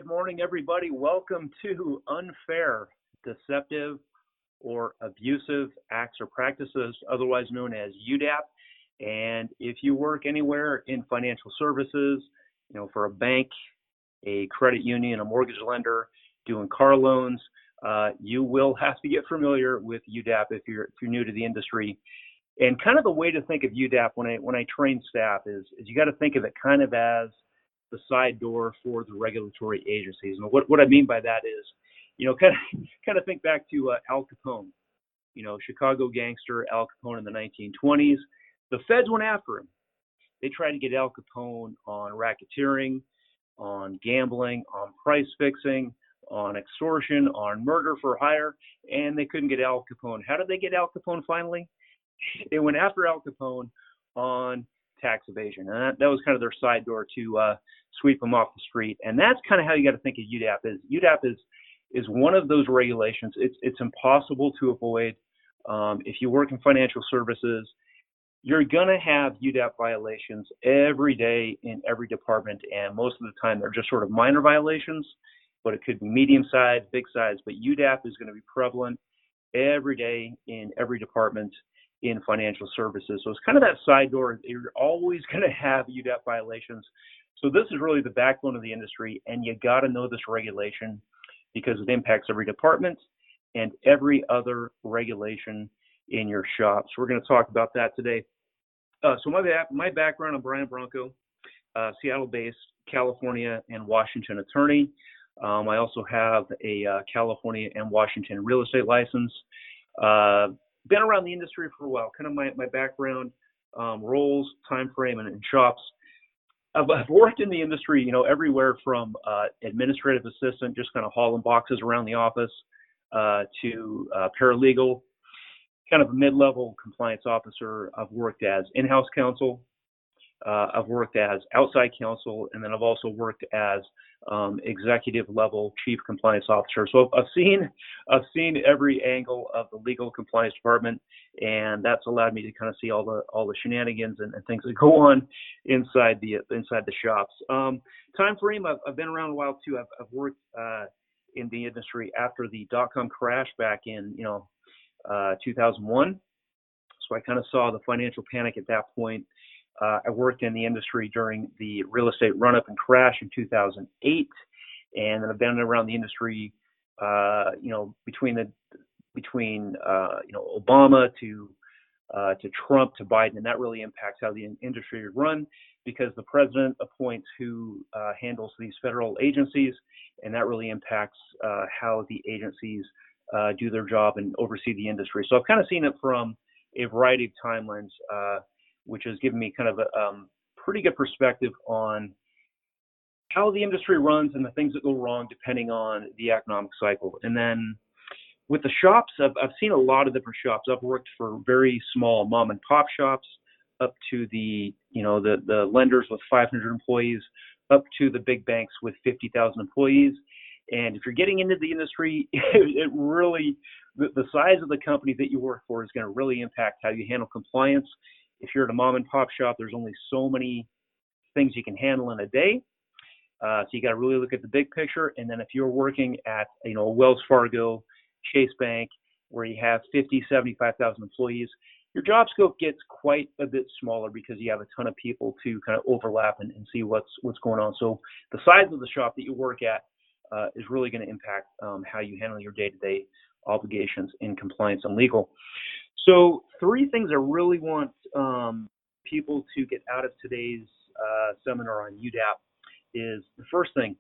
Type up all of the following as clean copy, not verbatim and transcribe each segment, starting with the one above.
Good morning, everybody. Welcome to Unfair, Deceptive, or Abusive Acts or Practices, otherwise known as UDAP. And if you work anywhere in financial services, for a bank, a credit union, a mortgage lender, doing car loans, you will have to get familiar with UDAP if you're new to the industry. And kind of the way to think of UDAP when I train staff is you got to think of it kind of as the side door for the regulatory agencies. And what I mean by that is, kind of think back to Al Capone, Chicago gangster Al Capone in the 1920s. The feds went after him. They tried to get Al Capone on racketeering, on gambling, on price fixing, on extortion, on murder for hire, and they couldn't get Al Capone. How did they get Al Capone finally? They went after Al Capone on tax evasion, and that was kind of their side door to sweep him off the street. And that's kind of how you got to think of UDAP. UDAP is one of those regulations. It's impossible to avoid. If you work in financial services, you're gonna have UDAP violations every day in every department, and most of the time they're just sort of minor violations, but it could be medium size, big size. But UDAP is going to be prevalent every day in every department in financial services. So it's kind of that side door. You're always going to have UDAP violations. So this is really the backbone of the industry, and you got to know this regulation because it impacts every department and every other regulation in your shop. So we're going to talk about that today. So my background, I'm Brian Bronco, Seattle-based, California and Washington attorney. I also have a California and Washington real estate license. Been around the industry for a while, kind of my background, roles, time frame, and in shops. I've worked in the industry, everywhere from administrative assistant, just kind of hauling boxes around the office, to paralegal, kind of a mid-level compliance officer. I've worked as in-house counsel. I've worked as outside counsel, and then I've also worked as executive level chief compliance officer. So I've seen every angle of the legal compliance department, and that's allowed me to kind of see all the shenanigans and things that go on inside the shops. Time frame, I've been around a while too. I've worked in the industry after the dot-com crash back in 2001. So I kind of saw the financial panic at that point. I worked in the industry during the real estate run-up and crash in 2008, and then I've been around the industry, between Obama to Trump to Biden, and that really impacts how the industry is run because the president appoints who handles these federal agencies, and that really impacts how the agencies do their job and oversee the industry. So I've kind of seen it from a variety of timelines, which has given me kind of a pretty good perspective on how the industry runs and the things that go wrong depending on the economic cycle. And then with the shops, I've seen a lot of different shops. I've worked for very small mom and pop shops up to the lenders with 500 employees, up to the big banks with 50,000 employees. And if you're getting into the industry, it really, the size of the company that you work for is going to really impact how you handle compliance. If you're at a mom and pop shop, there's only so many things you can handle in a day. So you got to really look at the big picture. And then if you're working at, a Wells Fargo, Chase Bank, where you have 50, 75,000 employees, your job scope gets quite a bit smaller because you have a ton of people to kind of overlap and see what's going on. So the size of the shop that you work at is really going to impact how you handle your day-to-day obligations in compliance and legal. So 3 things I really want people to get out of today's seminar on UDAP is the first thing.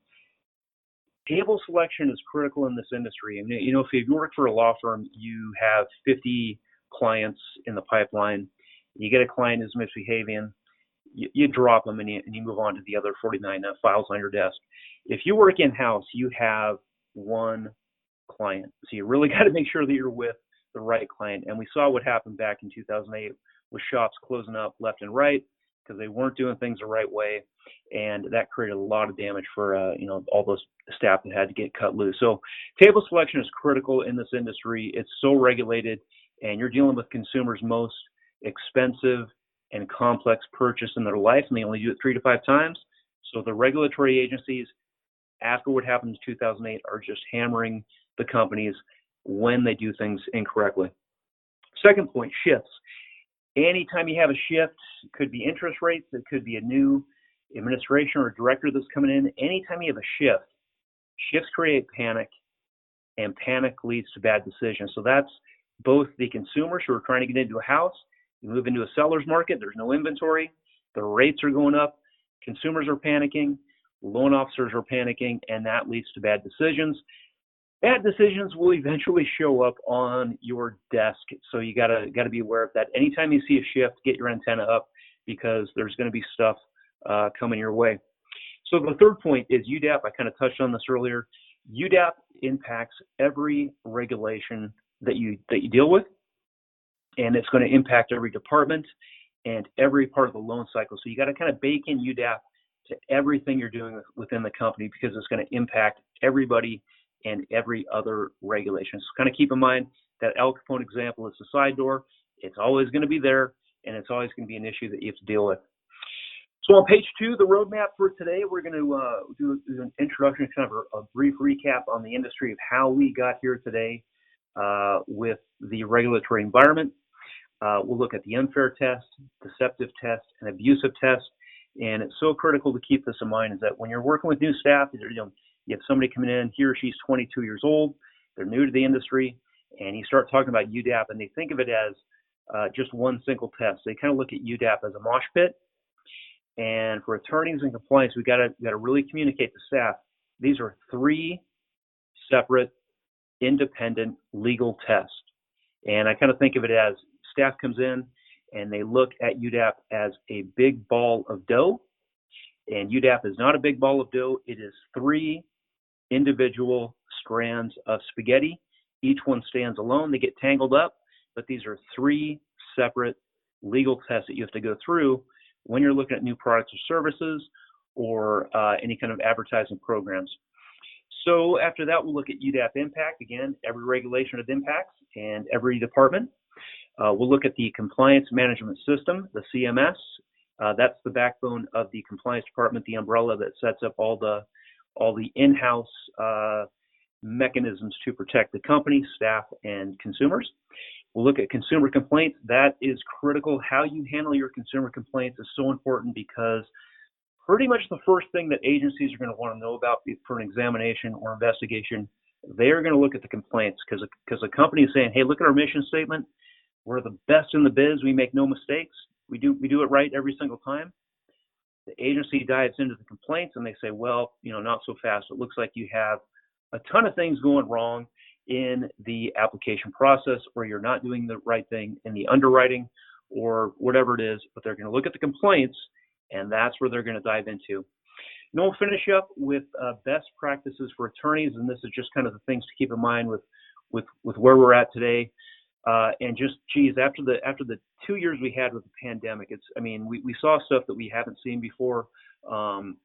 Table selection is critical in this industry. And if you work for a law firm, you have 50 clients in the pipeline. You get a client who's misbehaving, you drop them and you move on to the other 49 files on your desk. If you work in-house, you have one client. So you really got to make sure that you're with the right client. And we saw what happened back in 2008 with shops closing up left and right because they weren't doing things the right way. And that created a lot of damage for, all those staff that had to get cut loose. So table selection is critical in this industry. It's so regulated, and you're dealing with consumers' most expensive and complex purchase in their life, and they only do it 3 to 5 times. So the regulatory agencies after what happened in 2008 are just hammering the companies when they do things incorrectly. Second point, shifts. Anytime you have a shift, it could be interest rates, it could be a new administration or director that's coming in. Anytime you have a shift, shifts create panic, and panic leads to bad decisions. So that's both the consumers who are trying to get into a house. You move into a seller's market, there's no inventory, the rates are going up, consumers are panicking, loan officers are panicking, and that leads to bad decisions. Bad decisions will eventually show up on your desk, so you gotta be aware of that. Anytime you see a shift, get your antenna up, because there's going to be stuff coming your way. So the third point is UDAP. I kind of touched on this earlier. UDAP impacts every regulation that you deal with, and it's going to impact every department and every part of the loan cycle. So you got to kind of bake in UDAP to everything you're doing within the company, because it's going to impact everybody and every other regulation. So kind of keep in mind that Al Capone example is the side door. It's always going to be there, and it's always going to be an issue that you have to deal with. So on page 2, the roadmap for today, we're going to do an introduction, kind of a brief recap on the industry of how we got here today with the regulatory environment. We'll look at the unfair test, deceptive test, and abusive test. And it's so critical to keep this in mind, is that when you're working with new staff, you have somebody coming in, he or she's 22 years old, they're new to the industry, and you start talking about UDAP, and they think of it as just one single test. They kind of look at UDAP as a mosh pit. And for attorneys and compliance, we got to really communicate to staff. These are 3 separate, independent legal tests. And I kind of think of it as staff comes in and they look at UDAP as a big ball of dough. And UDAP is not a big ball of dough. It is 3 individual strands of spaghetti. Each one stands alone. They get tangled up, but these are 3 separate legal tests that you have to go through when you're looking at new products or services, or any kind of advertising programs. So after that, we'll look at UDAP impact. Again, every regulation it impacts and every department. We'll look at the compliance management system, the CMS. That's the backbone of the compliance department, the umbrella that sets up all the in-house mechanisms to protect the company, staff, and consumers. We'll look at consumer complaints. That is critical. How you handle your consumer complaints is so important, because pretty much the first thing that agencies are going to want to know about for an examination or investigation, they're going to look at the complaints, because a company is saying, hey, look at our mission statement. We're the best in the biz. We make no mistakes. We do it right every single time. The agency dives into the complaints and they say, well, not so fast. It looks like you have a ton of things going wrong in the application process, or you're not doing the right thing in the underwriting, or whatever it is. But they're going to look at the complaints, and that's where they're going to dive into. And we'll finish up with best practices for attorneys, and this is just kind of the things to keep in mind with where we're at today. And just, after the 2 years we had with the pandemic, we saw stuff that we haven't seen before. One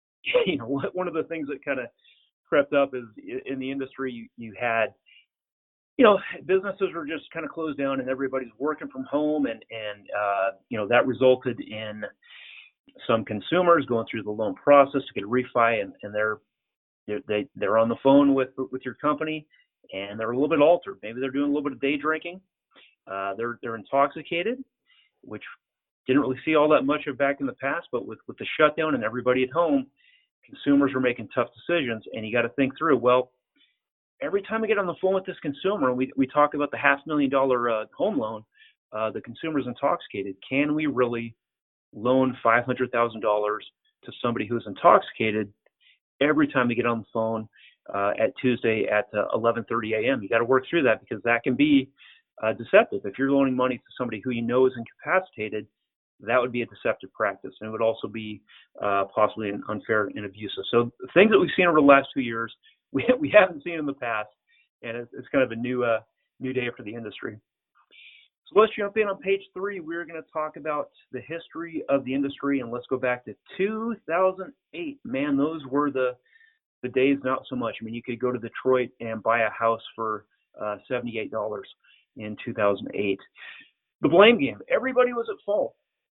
of the things that kind of crept up is in the industry, you had, businesses were just kind of closed down and everybody's working from home, and that resulted in some consumers going through the loan process to get a refi, and they're on the phone with your company, and they're a little bit altered. Maybe they're doing a little bit of day drinking. They're intoxicated, which didn't really see all that much of back in the past, but with the shutdown and everybody at home, consumers were making tough decisions, and you got to think through, well, every time we get on the phone with this consumer, and we talk about the $500,000 home loan, the consumer's intoxicated. Can we really loan $500,000 to somebody who's intoxicated every time we get on the phone at Tuesday at 11:30 a.m.? You got to work through that, because that can be deceptive. If you're loaning money to somebody who you know is incapacitated, that would be a deceptive practice, and it would also be possibly an unfair and abusive. So things that we've seen over the last 2 years, we haven't seen in the past, and it's kind of a new day for the industry. So let's jump in on page 3. We're going to talk about the history of the industry, and let's go back to 2008. Man, those were the days, not so much. You could go to Detroit and buy a house for $78 in 2008. The blame game. Everybody was at fault.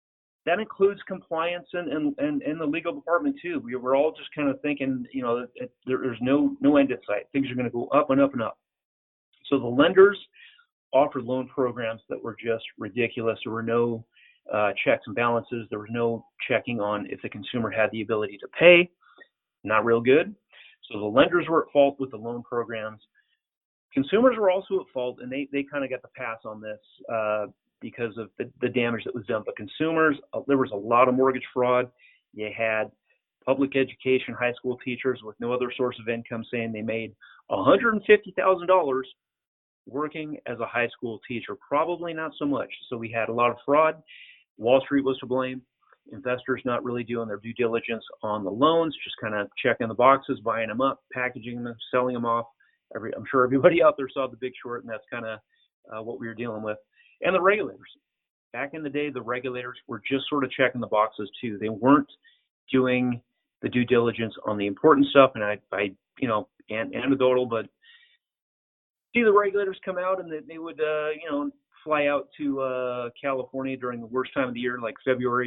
that includes compliance and the legal department too. We were all just kind of thinking, there's no end in sight. Things are going to go up and up and up. So the lenders offered loan programs that were just ridiculous. There were no checks and balances. There was no checking on if the consumer had the ability to pay. Not real good. So the lenders were at fault with the loan programs. Consumers were also at fault, and they kind of got the pass on this because of the damage that was done. But consumers, there was a lot of mortgage fraud. You had public education high school teachers with no other source of income saying they made $150,000 working as a high school teacher. Probably not so much. So we had a lot of fraud. Wall Street was to blame. Investors not really doing their due diligence on the loans, just kind of checking the boxes, buying them up, packaging them, selling them off. I'm sure everybody out there saw The Big Short, and that's kind of what we were dealing with. And the regulators. Back in the day, the regulators were just sort of checking the boxes too. They weren't doing the due diligence on the important stuff. And I anecdotal, but see the regulators come out and they would, fly out to California during the worst time of the year, like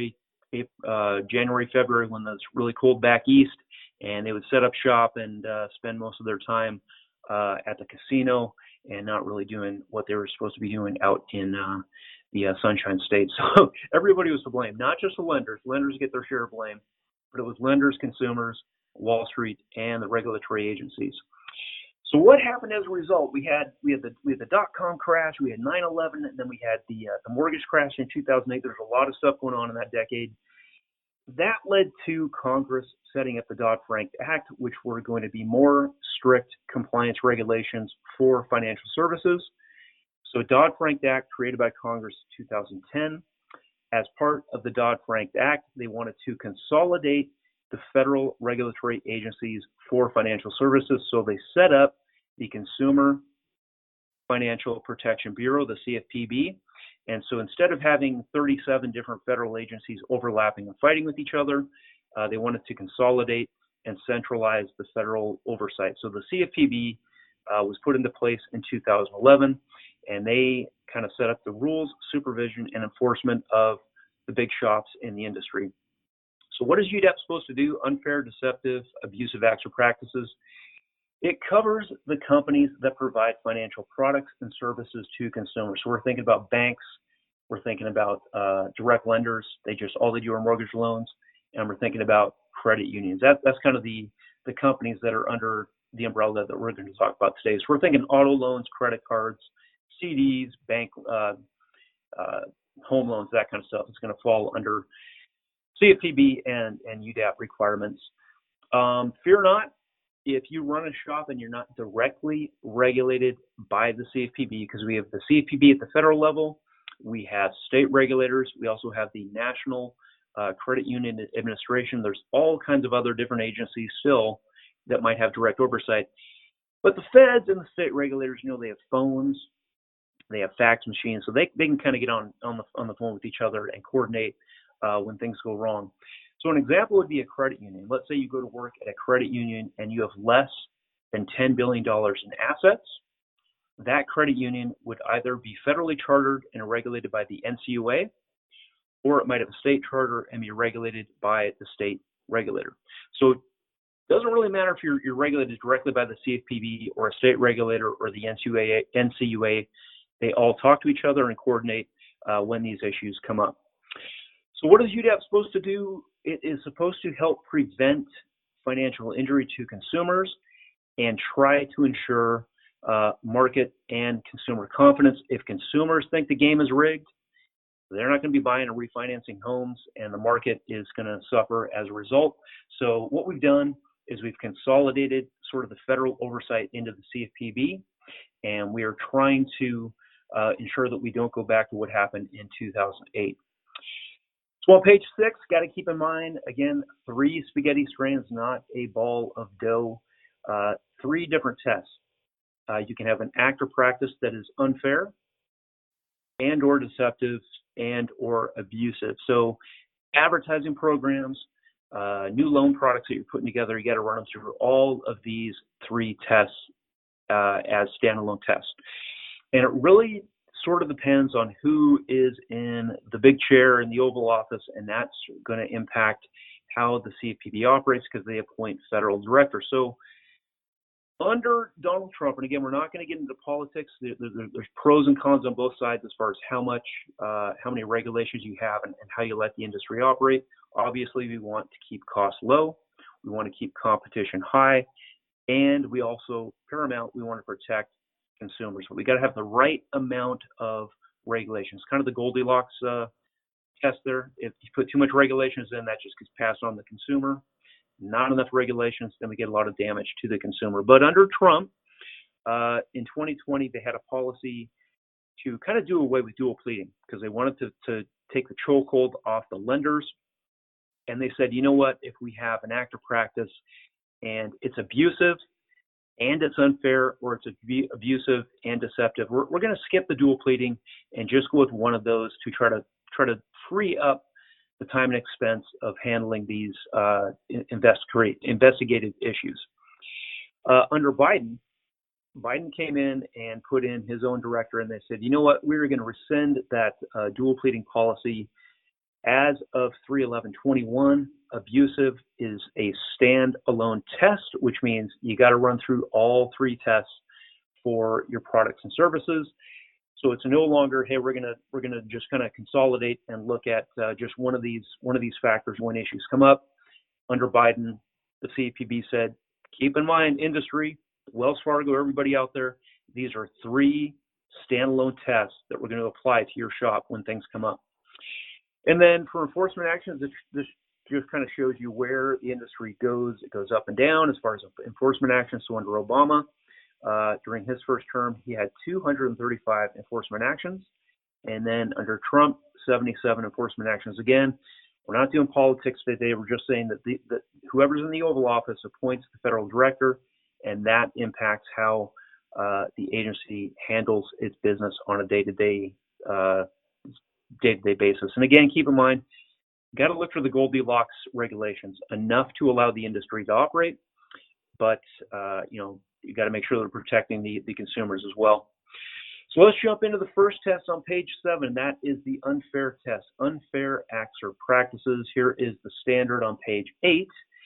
January, February, when it's really cold back east, and they would set up shop and spend most of their time at the casino and not really doing what they were supposed to be doing out in the Sunshine State. So everybody was to blame, not just the lenders. Lenders get their share of blame, but it was lenders, consumers, Wall Street, and the regulatory agencies. So what happened as a result? We had the dot-com crash, we had 9/11, and then we had the mortgage crash in 2008. There's a lot of stuff going on in that decade. That led to Congress setting up the Dodd-Frank Act, which were going to be more strict compliance regulations for financial services. So Dodd-Frank Act, created by Congress in 2010. As part of the Dodd-Frank Act, they wanted to consolidate the federal regulatory agencies for financial services. So they set up the Consumer Financial Protection Bureau, the CFPB. And so instead of having 37 different federal agencies overlapping and fighting with each other, they wanted to consolidate and centralize the federal oversight. So the CFPB was put into place in 2011, and they kind of set up the rules, supervision, and enforcement of the big shops in the industry. So what is UDAP supposed to do? Unfair, deceptive, abusive acts or practices. It covers the companies that provide financial products and services to consumers. So we're thinking about banks, we're thinking about direct lenders. All they do are mortgage loans, and we're thinking about credit unions. That's kind of the companies that are under the umbrella that we're going to talk about today. So we're thinking auto loans, credit cards, CDs, bank, home loans, that kind of stuff. It's going to fall under CFPB and UDAP requirements. Fear not, if you run a shop and you're not directly regulated by the CFPB, because we have the CFPB at the federal level, we have state regulators, we also have the National Credit Union Administration. There's all kinds of other different agencies still that might have direct oversight. But the feds and the state regulators, they have phones, they have fax machines, so they can kind of get on the phone with each other and coordinate when things go wrong. So an example would be a credit union. Let's say you go to work at a credit union and you have less than $10 billion in assets. That credit union would either be federally chartered and regulated by the NCUA, or it might have a state charter and be regulated by the state regulator. So it doesn't really matter if you're regulated directly by the CFPB or a state regulator or the NCUA. They all talk to each other and coordinate when these issues come up. So what is UDAP supposed to do? It is supposed to help prevent financial injury to consumers and try to ensure market and consumer confidence. If consumers think the game is rigged, they're not going to be buying and refinancing homes, and the market is going to suffer as a result. So what we've done is we've consolidated sort of the federal oversight into the CFPB, and we are trying to ensure that we don't go back to what happened in 2008. So on page 6, got to keep in mind, again, 3 spaghetti strands, not a ball of dough. 3 different tests. You can have an act or practice that is unfair and or deceptive and or abusive. So advertising programs, new loan products that you're putting together, you got to run them through all of these 3 tests as standalone tests. And it really sort of depends on who is in the big chair in the Oval Office, and that's going to impact how the CFPB operates because they appoint federal directors. So under Donald Trump, and again, we're not going to get into politics. There's pros and cons on both sides as far as how many regulations you have and how you let the industry operate. Obviously, we want to keep costs low. We want to keep competition high. And we also, paramount, we want to protect consumers. But we got to have the right amount of regulations, kind of the Goldilocks test there. If you put too much regulations in, that just gets passed on to the consumer. Not enough regulations, then we get a lot of damage to the consumer. But under Trump, in 2020, they had a policy to kind of do away with dual pleading because they wanted to take the chokehold off the lenders. And they said, you know what, if we have an act or practice and it's abusive and it's unfair, or it's abusive and deceptive, we're going to skip the dual pleading and just go with one of those to try to free up the time and expense of handling these investigative issues. Under Biden came in and put in his own director, and they said, you know what, we're going to rescind that dual pleading policy. As of 3/11/21, abusive is a standalone test, which means you got to run through all three tests for your products and services. So it's no longer, hey, we're gonna just kind of consolidate and look at just one of these factors when issues come up. Under Biden, the CFPB said, keep in mind, industry, Wells Fargo, everybody out there, these are three standalone tests that we're going to apply to your shop when things come up. And then for enforcement actions, this just kind of shows you where the industry goes. It goes up and down as far as enforcement actions. So under Obama, during his first term, he had 235 enforcement actions. And then under Trump, 77 enforcement actions. Again, we're not doing politics today. We're just saying that whoever's in the Oval Office appoints the federal director, and that impacts how the agency handles its business on a day-to-day basis. And again, keep in mind, got to look for the Goldilocks regulations, enough to allow the industry to operate, but you got to make sure they're protecting the consumers as well. So let's jump into the first test on page 7. That is the unfair test, unfair acts or practices. Here is the standard on page 8.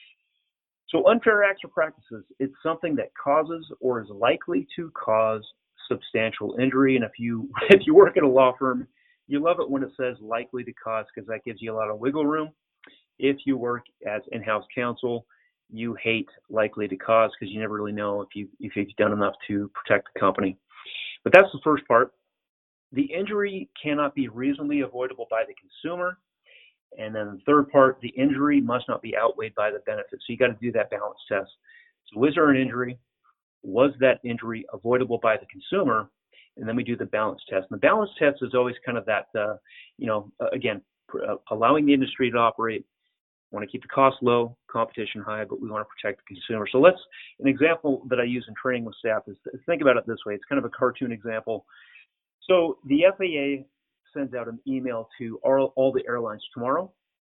So unfair acts or practices, it's something that causes or is likely to cause substantial injury. And if you work at a law firm, you love it when it says likely to cause because that gives you a lot of wiggle room. If you work as in-house counsel, you hate likely to cause because you never really know if you've done enough to protect the company. But that's the first part. The injury cannot be reasonably avoidable by the consumer. And then the third part, the injury must not be outweighed by the benefit. So you got to do that balance test. So was there an injury? Was that injury avoidable by the consumer? And then we do the balance test. And the balance test is always kind of that, again, allowing the industry to operate. We want to keep the cost low, competition high, but we want to protect the consumer. So an example that I use in training with staff is think about it this way. It's kind of a cartoon example. So the FAA sends out an email to all the airlines tomorrow.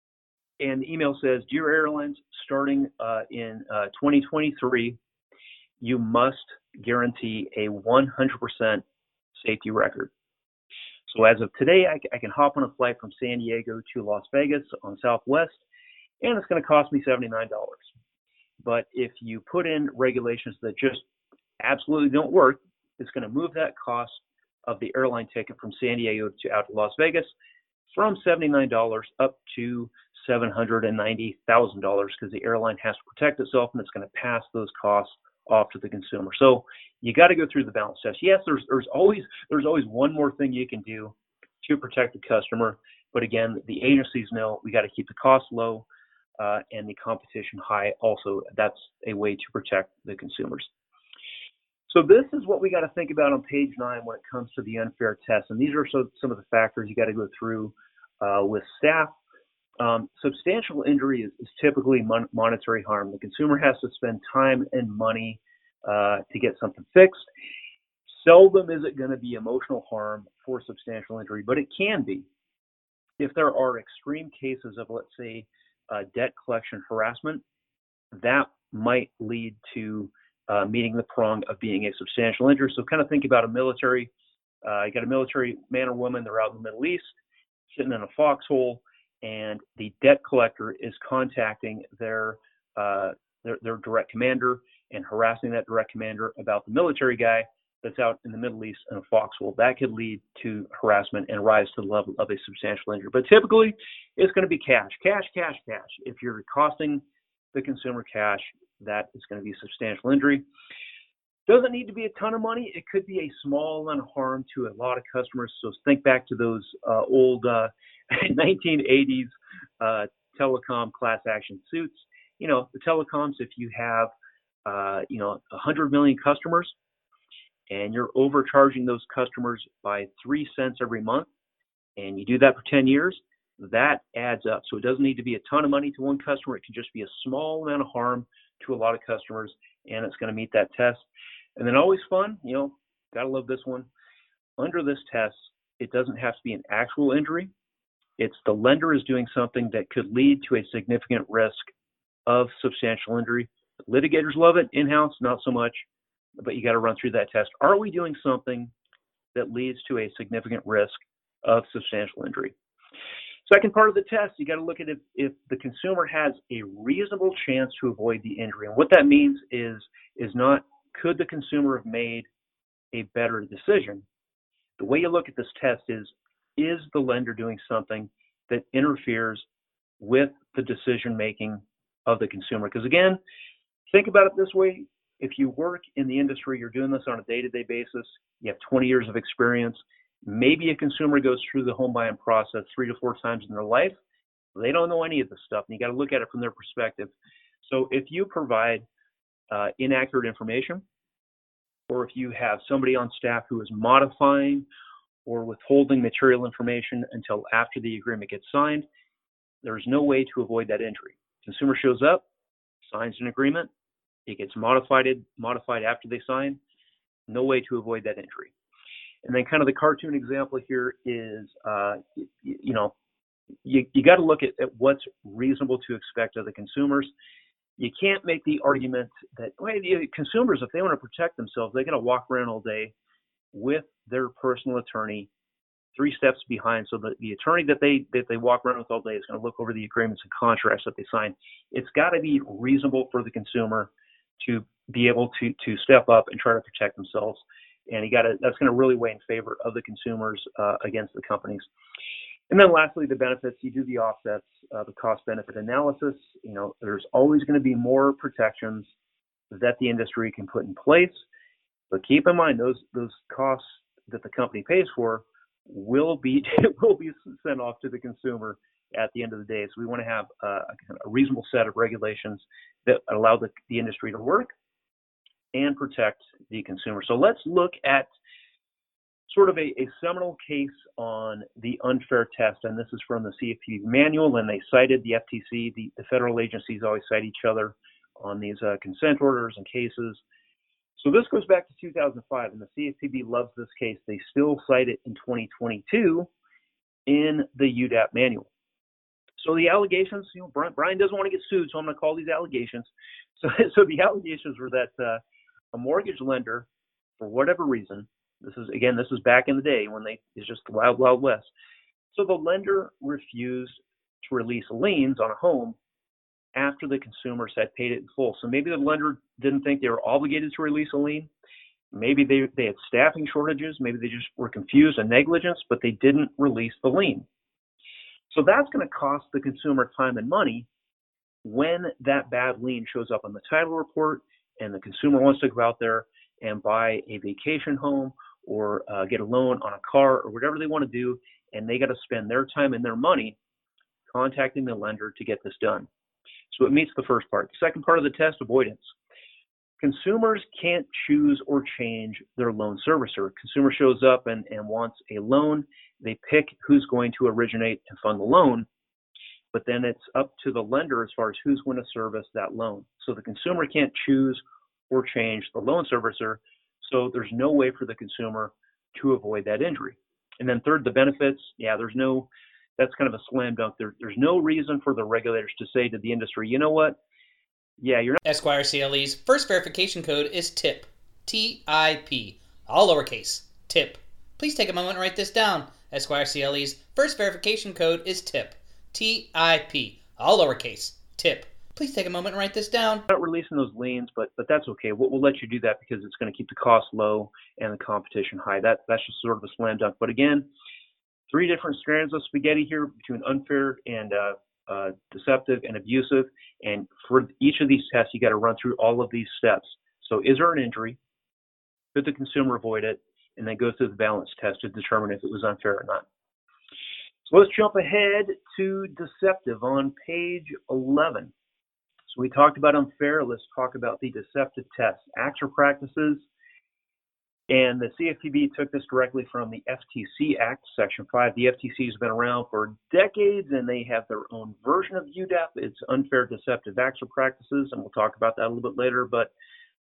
And the email says, dear airlines, starting in 2023, you must guarantee a 100% safety record. So as of today, I can hop on a flight from San Diego to Las Vegas on Southwest, and it's going to cost me $79. But if you put in regulations that just absolutely don't work, it's going to move that cost of the airline ticket from San Diego out to Las Vegas from $79 up to $790,000 because the airline has to protect itself, and it's going to pass those costs off to the consumer. So you got to go through the balance test. Yes, there's always one more thing you can do to protect the customer, but again, the agencies know we got to keep the costs low and the competition high. Also, that's a way to protect the consumers. So this is what we got to think about on page 9 when it comes to the unfair test, and these are some of the factors you got to go through with staff. Substantial injury is typically monetary harm. The consumer has to spend time and money to get something fixed. Seldom is it going to be emotional harm for substantial injury, but it can be. If there are extreme cases of, let's say, debt collection harassment, that might lead to meeting the prong of being a substantial injury. So kind of think about a military You got a military man or woman, they're out in the Middle East, sitting in a foxhole, and the debt collector is contacting their direct commander and harassing that direct commander about the military guy that's out in the Middle East in a foxhole. That could lead to harassment and rise to the level of a substantial injury. But typically, it's going to be cash. If you're costing the consumer cash, that is going to be substantial injury. Doesn't need to be a ton of money. It could be a small amount of harm to a lot of customers. So think back to those old 1980s telecom class action suits. The telecoms, if you have 100 million customers and you're overcharging those customers by 3 cents every month, and you do that for 10 years, that adds up. So it doesn't need to be a ton of money to one customer. It can just be a small amount of harm to a lot of customers, and it's going to meet that test. And then always fun, gotta love this one. Under this test, it doesn't have to be an actual injury. It's the lender is doing something that could lead to a significant risk of substantial injury. Litigators love it, in-house, not so much, but you got to run through that test. Are we doing something that leads to a significant risk of substantial injury? Second part of the test, you got to look at if the consumer has a reasonable chance to avoid the injury. And what that means is not could the consumer have made a better decision. The way you look at this test is the lender doing something that interferes with the decision making of the consumer? Because again, think about it this way. If you work in the industry, you're doing this on a day-to-day basis, you have 20 years of experience, maybe a consumer goes through the home buying process 3 to 4 times in their life. They don't know any of this stuff, and you got to look at it from their perspective. So if you provide inaccurate information, or if you have somebody on staff who is modifying or withholding material information until after the agreement gets signed, there's no way to avoid that injury. Consumer shows up, signs an agreement, it gets modified after they sign, no way to avoid that injury. And then kind of the cartoon example here is, you got to look at what's reasonable to expect of the consumers. You can't make the argument that, the consumers, if they want to protect themselves, they got to walk around all day with their personal attorney 3 steps behind, so that the attorney that they walk around with all day is going to look over the agreements and contracts that they sign. It's got to be reasonable for the consumer to be able to step up and try to protect themselves. And that's going to really weigh in favor of the consumers against the companies. And then lastly, the benefits, you do the offsets, the cost benefit analysis. There's always going to be more protections that the industry can put in place. But keep in mind, those costs that the company pays for will be sent off to the consumer at the end of the day. So we want to have a reasonable set of regulations that allow the industry to work and protect the consumer. So let's look at sort of a seminal case on the unfair test, and this is from the CFPB manual, and they cited the FTC. The federal agencies always cite each other on these consent orders and cases. So this goes back to 2005, and the CFPB loves this case. They still cite it in 2022 in the UDAP manual. So the allegations, Brian doesn't want to get sued, so I'm going to call these allegations. So the allegations were that a mortgage lender, for whatever reason, this is back in the day when it's just the wild, wild west. So the lender refused to release liens on a home after the consumers had paid it in full. So maybe the lender didn't think they were obligated to release a lien. Maybe they had staffing shortages. Maybe they just were confused and negligence, but they didn't release the lien. So that's going to cost the consumer time and money when that bad lien shows up on the title report and the consumer wants to go out there and buy a vacation home or get a loan on a car or whatever they want to do, and they got to spend their time and their money contacting the lender to get this done. So it meets the first part. The second part of the test, avoidance. Consumers can't choose or change their loan servicer. Consumer shows up and wants a loan. They pick who's going to originate and fund the loan, but then it's up to the lender as far as who's going to service that loan. So the consumer can't choose or change the loan servicer, so there's no way for the consumer to avoid that injury. And then third, the benefits. That's kind of a slam dunk. There's no reason for the regulators to say to the industry, you know what? Yeah, you're not. Esquire CLE's first verification code is TIP, TIP, all lowercase, TIP. Please take a moment and write this down. Esquire CLE's first verification code is TIP. T-I-P. All lowercase. TIP. Please take a moment and write this down. Not releasing those liens, but that's okay. We'll let you do that because it's going to keep the cost low and the competition high. That's just sort of a slam dunk. But again, 3 different strands of spaghetti here between unfair and deceptive and abusive. And for each of these tests, you got to run through all of these steps. So is there an injury? Could the consumer avoid it? And then go through the balance test to determine if it was unfair or not. So let's jump ahead to deceptive on page 11. So we talked about unfair. Let's talk about the deceptive tests, acts or practices. And the CFPB took this directly from the FTC Act, Section 5. The FTC has been around for decades, and they have their own version of UDAP. It's unfair deceptive acts or practices, and we'll talk about that a little bit later. But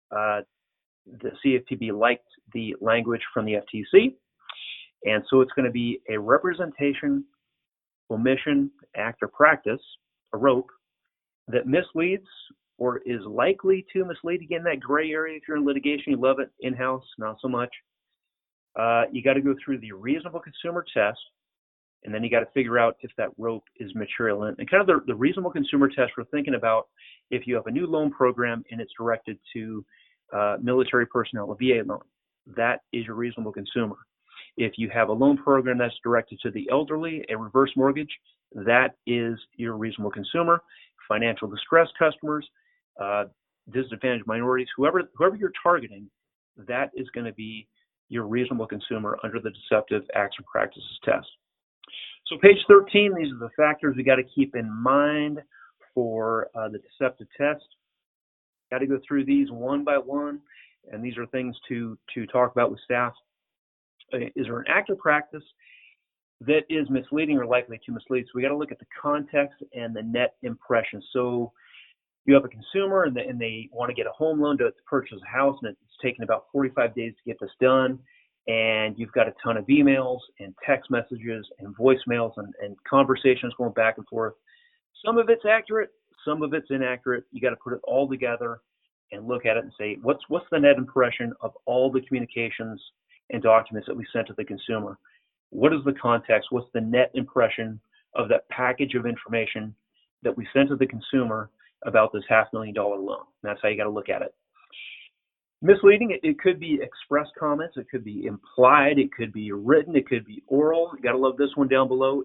the CFPB liked the language from the FTC, and so it's going to be a representation, omission, act, or practice, a ROPE, that misleads or is likely to mislead. Again, that gray area, if you're in litigation, you love it. In-house, not so much. You got to go through the reasonable consumer test, and then you got to figure out if that ROPE is material. And kind of the reasonable consumer test we're thinking about if you have a new loan program and it's directed to military personnel, a VA loan, that is your reasonable consumer. If you have a loan program that's directed to the elderly, a reverse mortgage, that is your reasonable consumer. Financial distress customers, disadvantaged minorities, whoever you're targeting, that is going to be your reasonable consumer under the deceptive acts or practices test. So page 13, these are the factors we got to keep in mind for the deceptive test. Got to go through these one by one, and these are things to talk about with staff. Is there an act or practice that is misleading or likely to mislead? So we got to look at the context and the net impression. So you have a consumer and they want to get a home loan to purchase a house, and it's taken about 45 days to get this done. And you've got a ton of emails and text messages and voicemails and conversations going back and forth. Some of it's accurate, some of it's inaccurate. You got to put it all together and look at it and say, what's the net impression of all the communications and documents that we sent to the consumer? What is the context? What's the net impression of that package of information that we sent to the consumer about this $500,000 loan? And that's how you got to look at it. Misleading, it could be express comments, it could be implied, it could be written, it could be oral. You got to love this one down below.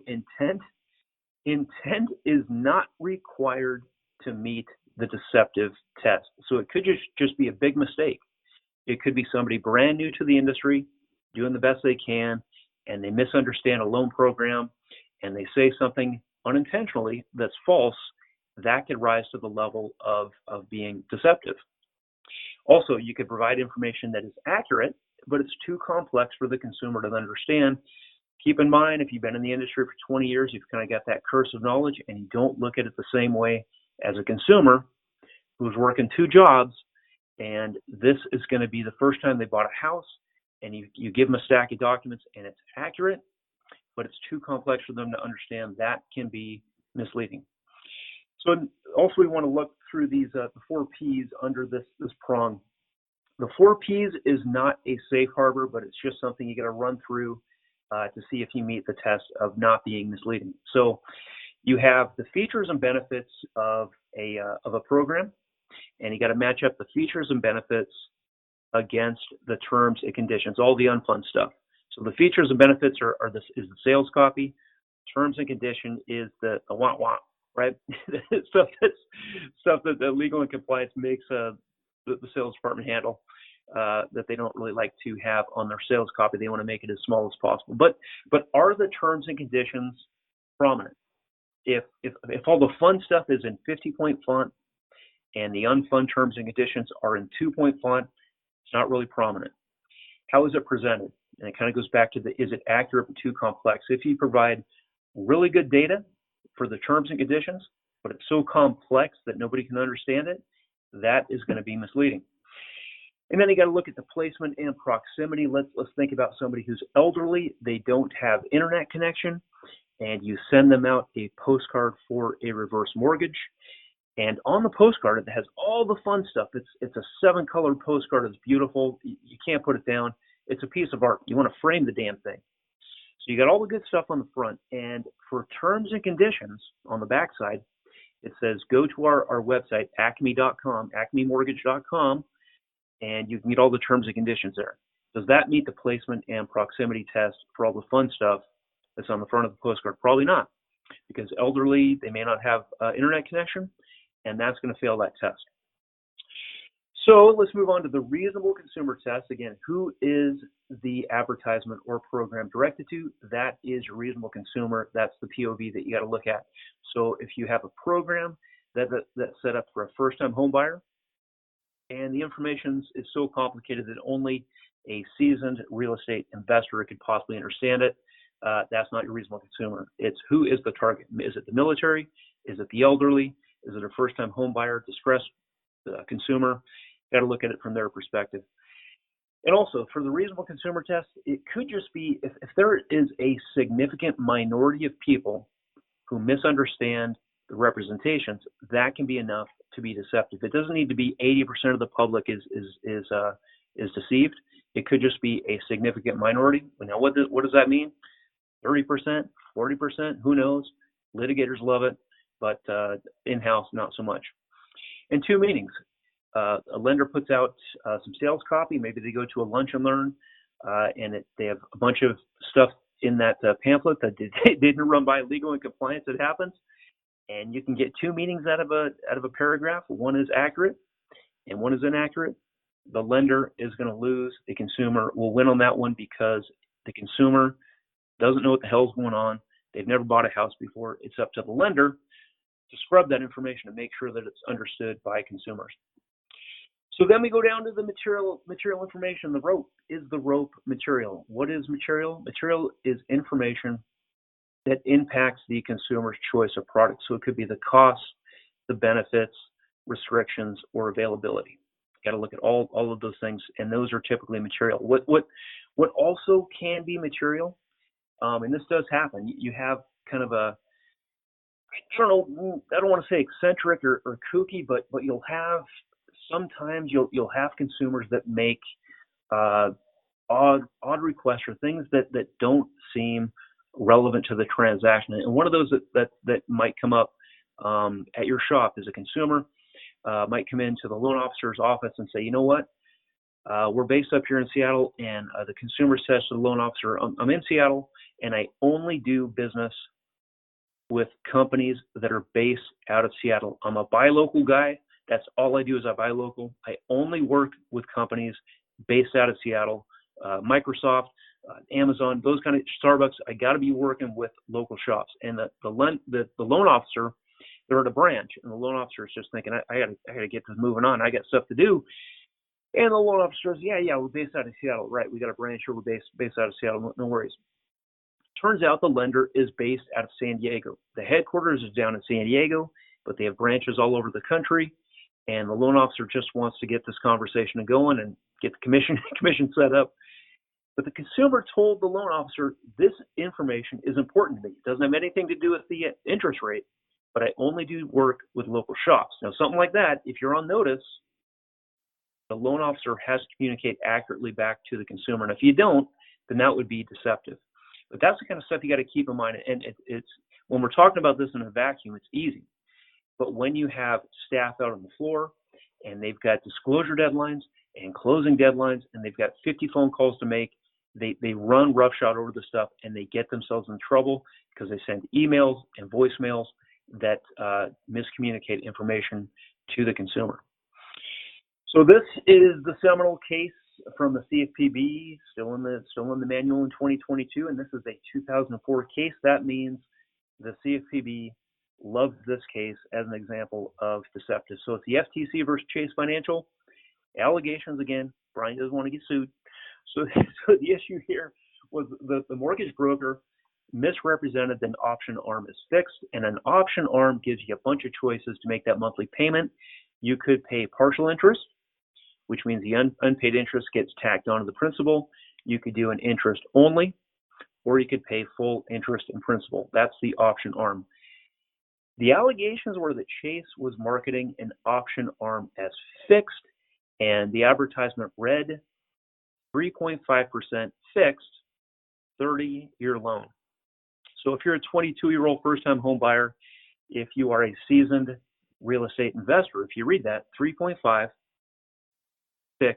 Intent is not required to meet the deceptive test. So it could just be a big mistake. It could be somebody brand new to the industry, doing the best they can, and they misunderstand a loan program, and they say something unintentionally that's false. That could rise to the level of being deceptive. Also, you could provide information that is accurate, but it's too complex for the consumer to understand. Keep in mind, if you've been in the industry for 20 years, you've kind of got that curse of knowledge, and you don't look at it the same way as a consumer who's working 2 jobs, and this is going to be the first time they bought a house, and you give them a stack of documents, and it's accurate, but it's too complex for them to understand. That can be misleading. So also we want to look through these the 4 Ps under this prong. The 4 Ps is not a safe harbor, but it's just something you got to run through to see if you meet the test of not being misleading. So you have the features and benefits of a program, and you got to match up the features and benefits against the terms and conditions, all the unfun stuff. So the features and benefits is the sales copy. Terms and condition is the want, right? stuff that the legal and compliance makes the sales department handle. That they don't really like to have on their sales copy. They want to make it as small as possible. But are the terms and conditions prominent? If all the fun stuff is in 50-point font and the unfun terms and conditions are in 2-point font, it's not really prominent. How is it presented? And it kind of goes back to is it accurate but too complex? If you provide really good data for the terms and conditions, but it's so complex that nobody can understand it, that is going to be misleading. And then you got to look at the placement and proximity. Let's think about somebody who's elderly. They don't have internet connection, and you send them out a postcard for a reverse mortgage. And on the postcard, it has all the fun stuff. It's a 7-colored postcard. It's beautiful. You can't put it down. it's a piece of art. You want to frame the damn thing. So you got all the good stuff on the front, and for terms and conditions on the backside, it says go to our website, acme.com, acmemortgage.com, and you can get all the terms and conditions there. Does that meet the placement and proximity test for all the fun stuff that's on the front of the postcard? Probably not, because elderly, they may not have internet connection, and that's going to fail that test. So let's move on to the reasonable consumer test. Again, who is the advertisement or program directed to? That is your reasonable consumer. That's the POV that you got to look at. So if you have a program that's set up for a first-time home buyer, and the information is so complicated that only a seasoned real estate investor could possibly understand it, that's not your reasonable consumer. It's who is the target. Is it the military? Is it the elderly? Is it a first-time home buyer, distressed consumer? Got to look at it from their perspective. And also, for the reasonable consumer test, it could just be if there is a significant minority of people who misunderstand the representations, that can be enough to be deceptive. It doesn't need to be 80% of the public is deceived. It could just be a significant minority. Now, what does that mean? 30%, 40%, who knows? Litigators love it, but in-house, not so much. And two meanings. A lender puts out some sales copy. Maybe they go to a lunch and learn, and they have a bunch of stuff in that pamphlet that they didn't run by legal and compliance. It happens, and you can get two meanings out of a paragraph. One is accurate, and one is inaccurate. The lender is going to lose. The consumer will win on that one because the consumer doesn't know what the hell's going on. They've never bought a house before. It's up to the lender to scrub that information and make sure that it's understood by consumers. So then we go down to the material information. The rope. Is the rope material? What is material? Material is information that impacts the consumer's choice of product. So it could be the costs, the benefits, restrictions, or availability. You got to look at all of those things, and those are typically material. What also can be material, and this does happen. You have kind of a, I don't want to say eccentric or kooky, but you'll have sometimes you'll have consumers that make odd requests or things that don't seem relevant to the transaction. And one of those that might come up at your shop as a consumer might come into the loan officer's office and say, you know what, we're based up here in Seattle, and the consumer says to the loan officer, I'm in Seattle, and I only do business with companies that are based out of Seattle. I'm a buy local guy. That's all I do is I buy local. I only work with companies based out of Seattle, Microsoft, Amazon, those kind of Starbucks. I got to be working with local shops. And the loan officer, they're at a branch, and the loan officer is just thinking, I got to get this moving on. I got stuff to do. And the loan officer says, yeah, we're based out of Seattle, right? We got a branch here. We're based out of Seattle. No worries. Turns out the lender is based out of San Diego. The headquarters is down in San Diego, but they have branches all over the country. And the loan officer just wants to get this conversation going and get the commission set up. But the consumer told the loan officer, this information is important to me. It doesn't have anything to do with the interest rate, but I only do work with local shops. Now, something like that, if you're on notice, the loan officer has to communicate accurately back to the consumer. And if you don't, then that would be deceptive. But that's the kind of stuff you got to keep in mind. And it's when we're talking about this in a vacuum, it's easy. But when you have staff out on the floor and they've got disclosure deadlines and closing deadlines and they've got 50 phone calls to make, they run roughshod over the stuff and they get themselves in trouble because they send emails and voicemails that miscommunicate information to the consumer. So this is the seminal case from the CFPB, still in the manual in 2022, and this is a 2004 case. That means the CFPB loves this case as an example of deceptive. So it's the FTC versus Chase Financial. Allegations again. Brian doesn't want to get sued. So the issue here was the mortgage broker misrepresented that an option arm is fixed, and an option arm gives you a bunch of choices to make that monthly payment. You could pay partial interest, which means the unpaid interest gets tacked onto the principal. You could do an interest only, or you could pay full interest and principal. That's the option arm. The allegations were that Chase was marketing an option arm as fixed, and the advertisement read, 3.5% fixed 30-year loan. So if you're a 22-year-old first-time home buyer, if you are a seasoned real estate investor, if you read that, 3.5 fixed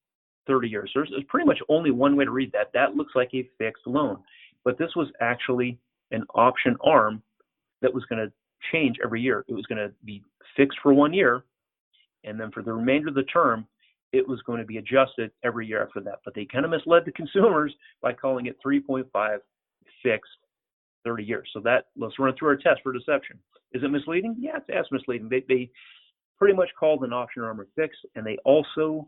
30 years. There's pretty much only one way to read that. That looks like a fixed loan. But this was actually an option arm that was going to change every year. It was going to be fixed for 1 year, and then for the remainder of the term, it was going to be adjusted every year after that. But they kind of misled the consumers by calling it 3.5 fixed 30 years. So let's run through our test for deception. Is it misleading? Yeah, it's misleading. They pretty much called an option arm a fixed, and they also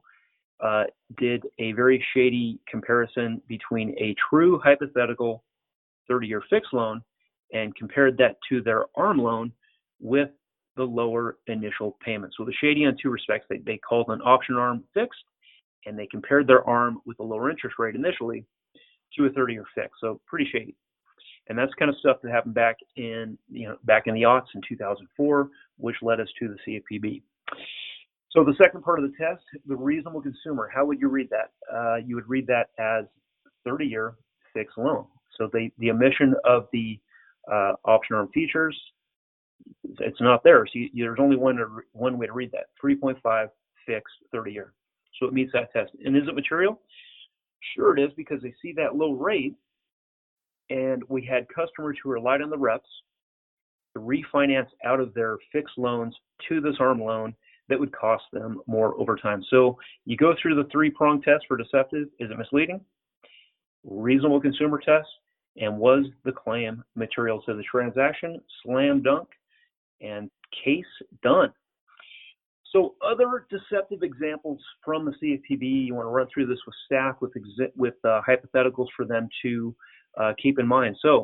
did a very shady comparison between a true hypothetical 30-year fixed loan and compared that to their ARM loan with the lower initial payment. So the shady on two respects. They called an option arm fixed, and they compared their ARM with a lower interest rate initially to a 30-year fix. So pretty shady. And that's kind of stuff that happened back in the aughts in 2004, which led us to the CFPB. So the second part of the test, the reasonable consumer, how would you read that? You would read that as 30-year fixed loan. So the omission of the option arm features, it's not there. So there's only one way to read that, 3.5 fixed 30-year. So it meets that test. And is it material? Sure it is, because they see that low rate, and we had customers who relied on the reps to refinance out of their fixed loans to this ARM loan that would cost them more over time. So you go through the three-prong test for deceptive. Is it misleading? Reasonable consumer test. And was the claim material to the transaction? Slam dunk. And case done. So other deceptive examples from the CFPB, you want to run through this with staff with hypotheticals for them to keep in mind. So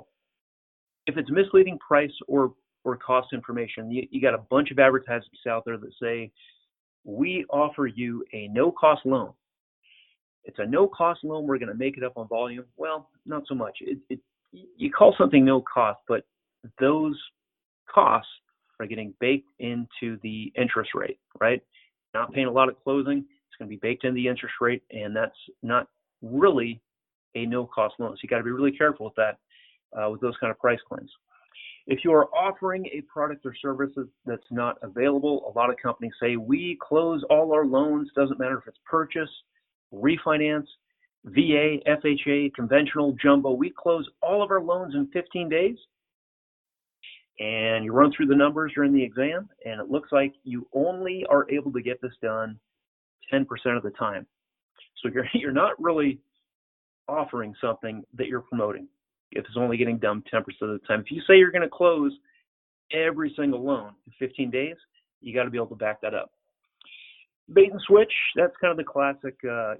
if it's misleading price or cost information, you got a bunch of advertisements out there that say, we offer you a no-cost loan. It's a no-cost loan. We're going to make it up on volume. Well, not so much. You call something no cost, but those costs are getting baked into the interest rate, right? Not paying a lot of closing. It's going to be baked into the interest rate, and that's not really a no-cost loan. So you got to be really careful with that, with those kind of price claims. If you are offering a product or service that's not available, a lot of companies say, we close all our loans, doesn't matter if it's purchase, refinance, VA, FHA, conventional, jumbo. We close all of our loans in 15 days. And you run through the numbers during the exam, and it looks like you only are able to get this done 10% of the time. So you're not really offering something that you're promoting if it's only getting done 10% of the time. If you say you're going to close every single loan in 15 days, you got to be able to back that up. Bait and switch, that's kind of the classic,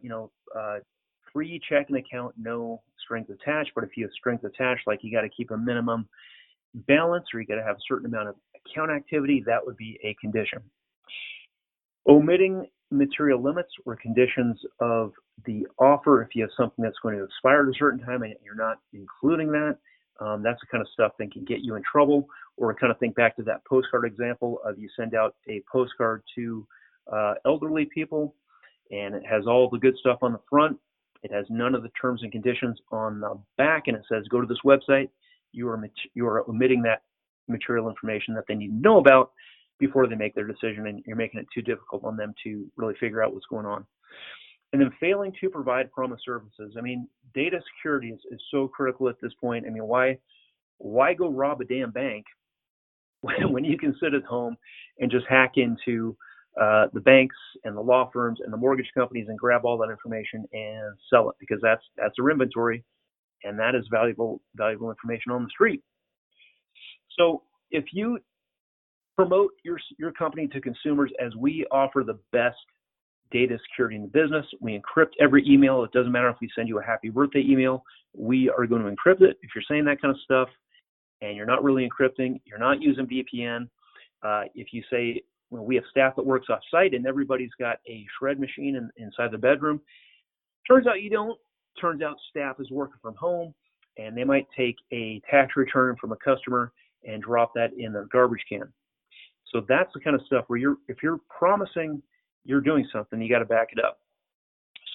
free checking account, no strings attached. But if you have strings attached, like you got to keep a minimum balance or you got to have a certain amount of account activity, that would be a condition. Omitting material limits or conditions of the offer, if you have something that's going to expire at a certain time and you're not including that, that's the kind of stuff that can get you in trouble. Or kind of think back to that postcard example of you send out a postcard to elderly people, and it has all the good stuff on the front. It has none of the terms and conditions on the back, and it says, go to this website. You are omitting that material information that they need to know about before they make their decision, and you're making it too difficult on them to really figure out what's going on. And then failing to provide promised services. I mean, data security is so critical at this point. I mean, why go rob a damn bank when you can sit at home and just hack into the banks and the law firms and the mortgage companies and grab all that information and sell it, because that's their inventory, and that is valuable information on the street. So if you promote your company to consumers as we offer the best data security in the business, we encrypt every email. It doesn't matter if we send you a happy birthday email, we are going to encrypt it. If you're saying that kind of stuff and you're not really encrypting, you're not using VPN, if you say, well, we have staff that works off site and everybody's got a shred machine inside the bedroom, turns out you don't. Turns out staff is working from home and they might take a tax return from a customer and drop that in the garbage can. So that's the kind of stuff where if you're promising you're doing something, you got to back it up.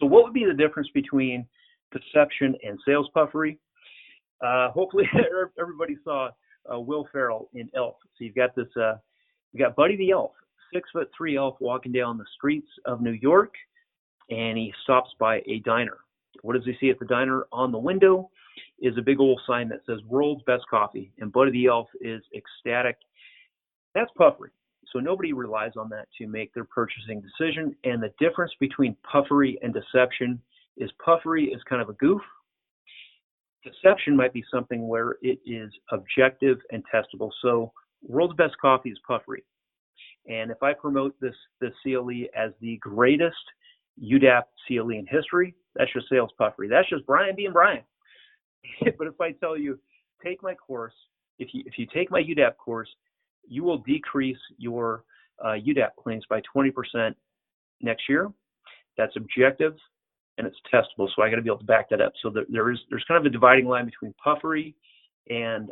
So what would be the difference between deception and sales puffery? Hopefully everybody saw Will Ferrell in Elf. So you've got Buddy the Elf, 6'3" elf walking down the streets of New York, and he stops by a diner. What does he see at the diner? On the window is a big old sign that says "World's Best Coffee," and Buddy the Elf is ecstatic. That's puffery. So nobody relies on that to make their purchasing decision. And the difference between puffery and deception is puffery is kind of a goof. Deception might be something where it is objective and testable. So World's Best Coffee is puffery. And if I promote this CLE as the greatest UDAP CLE in history, that's just sales puffery. That's just Brian being Brian. But if I tell you, take my course, if you take my UDAP course, you will decrease your UDAP claims by 20% next year. That's objective and it's testable. So I got to be able to back that up. So there's kind of a dividing line between puffery and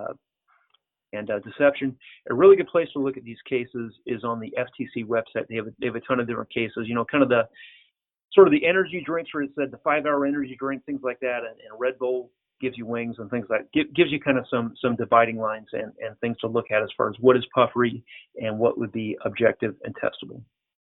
deception. A really good place to look at these cases is on the FTC website. They have a ton of different cases. You know, kind of the sort of the energy drinks where it said the 5-hour energy drink, things like that, and Red Bull gives you wings and things like that. Gives you kind of some dividing lines and things to look at as far as what is puffery and what would be objective and testable.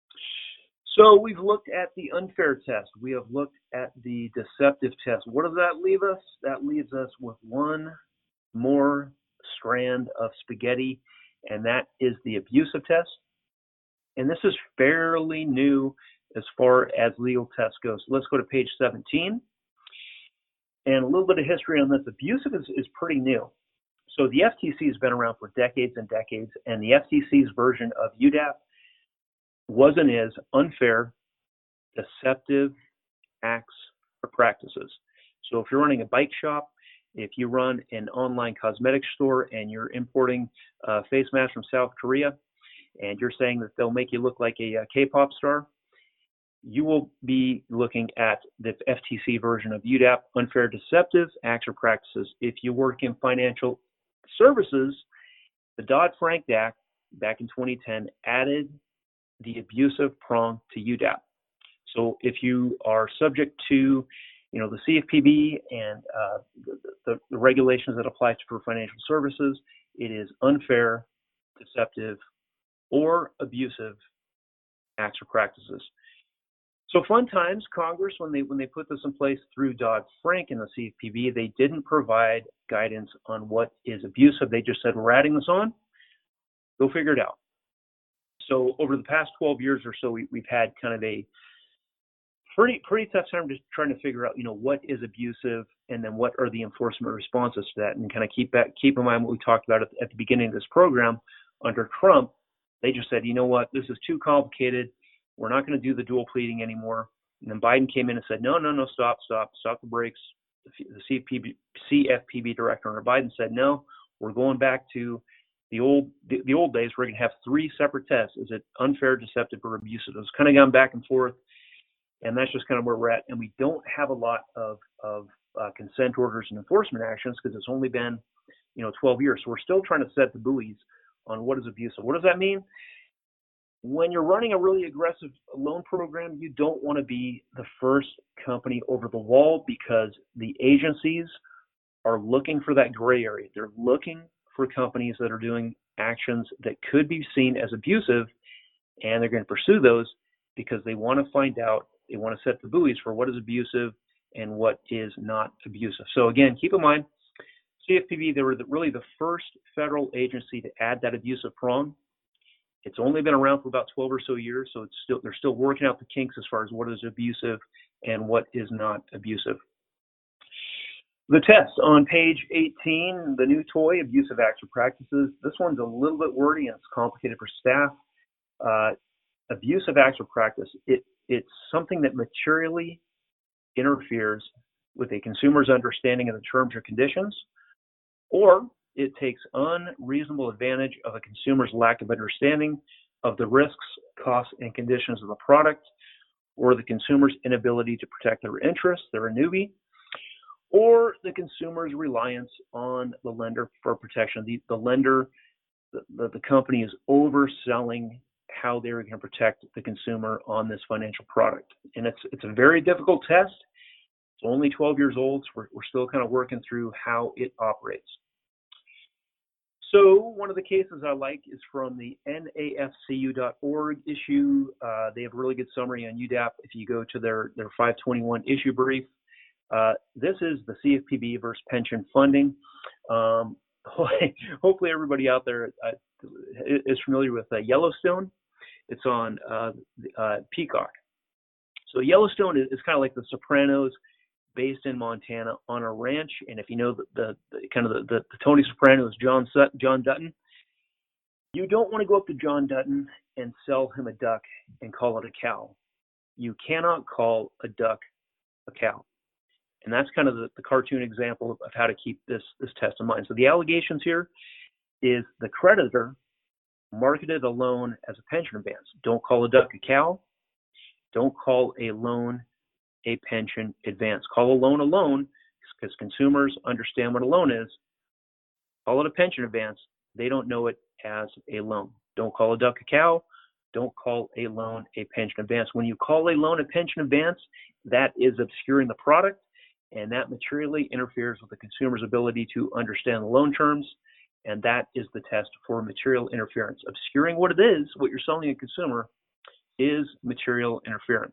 So we've looked at the unfair test. We have looked at the deceptive test. What does that leave us? That leaves us with one more strand of spaghetti, and that is the abusive test. And this is fairly new as far as legal tests go. So let's go to page 17. And a little bit of history on this. Abusive is pretty new. So the FTC has been around for decades and decades, and the FTC's version of UDAP was and is unfair, deceptive acts or practices. So if you're running a bike shop, if you run an online cosmetic store and you're importing face masks from South Korea, and you're saying that they'll make you look like a K-pop star, you will be looking at the FTC version of UDAP, unfair, deceptive acts or practices. If you work in financial services, the Dodd-Frank Act back in 2010 added the abusive prong to UDAP. So if you are subject to, you know, the CFPB and the regulations that apply for financial services, it is unfair, deceptive, or abusive acts or practices. So fun times, Congress, when they put this in place through Dodd-Frank and the CFPB, they didn't provide guidance on what is abusive. They just said, we're adding this on, go figure it out. So over the past 12 years or so, we've had kind of a pretty tough time just trying to figure out, you know, what is abusive and then what are the enforcement responses to that. And kind of keep in mind what we talked about at the beginning of this program. Under Trump, they just said, you know what, this is too complicated. We're not going to do the dual pleading anymore. And then Biden came in and said, no, stop the brakes. The CFPB director under Biden said, no, we're going back to the old days. We're going to have 3 separate tests. Is it unfair, deceptive, or abusive? It's kind of gone back and forth, and that's just kind of where we're at. And we don't have a lot of consent orders and enforcement actions because it's only been, 12 years. So we're still trying to set the buoys on what is abusive. What does that mean? When you're running a really aggressive loan program, you don't want to be the first company over the wall because the agencies are looking for that gray area. They're looking for companies that are doing actions that could be seen as abusive, and they're going to pursue those because they want to find out, they want to set the buoys for what is abusive and what is not abusive. So again, keep in mind, CFPB, they were really the first federal agency to add that abusive prong. It's only been around for about 12 or so years, so they're still working out the kinks as far as what is abusive and what is not abusive. The test on page 18, the new toy, abusive acts or practices. This one's a little bit wordy and it's complicated for staff. Abusive acts or practice, it's something that materially interferes with a consumer's understanding of the terms or conditions, or it takes unreasonable advantage of a consumer's lack of understanding of the risks, costs, and conditions of the product, or the consumer's inability to protect their interests, they're a newbie, or the consumer's reliance on the lender for protection. The lender, the company is overselling how they're going to protect the consumer on this financial product. And it's a very difficult test. It's only 12 years old, so we're still kind of working through how it operates. So one of the cases I like is from the nafcu.org issue. They have a really good summary on UDAP if you go to their 521 issue brief. This is the CFPB versus pension funding. Hopefully everybody out there is familiar with Yellowstone. It's on Peacock. So Yellowstone is kind of like The Sopranos, based in Montana on a ranch. And if you know the Tony Soprano is John Dutton, you don't want to go up to John Dutton and sell him a duck and call it a cow. You cannot call a duck a cow. And that's kind of the cartoon example of how to keep this test in mind. So the allegations here is the creditor marketed a loan as a pension advance. Don't call a duck a cow. Don't call a loan a pension advance. Call a loan because consumers understand what a loan is. Call it a pension advance. They don't know it as a loan. Don't call a duck a cow. Don't call a loan a pension advance. When you call a loan a pension advance, that is obscuring the product, and that materially interferes with the consumer's ability to understand the loan terms, and that is the test for material interference. Obscuring what it is, what you're selling a consumer, is material interference.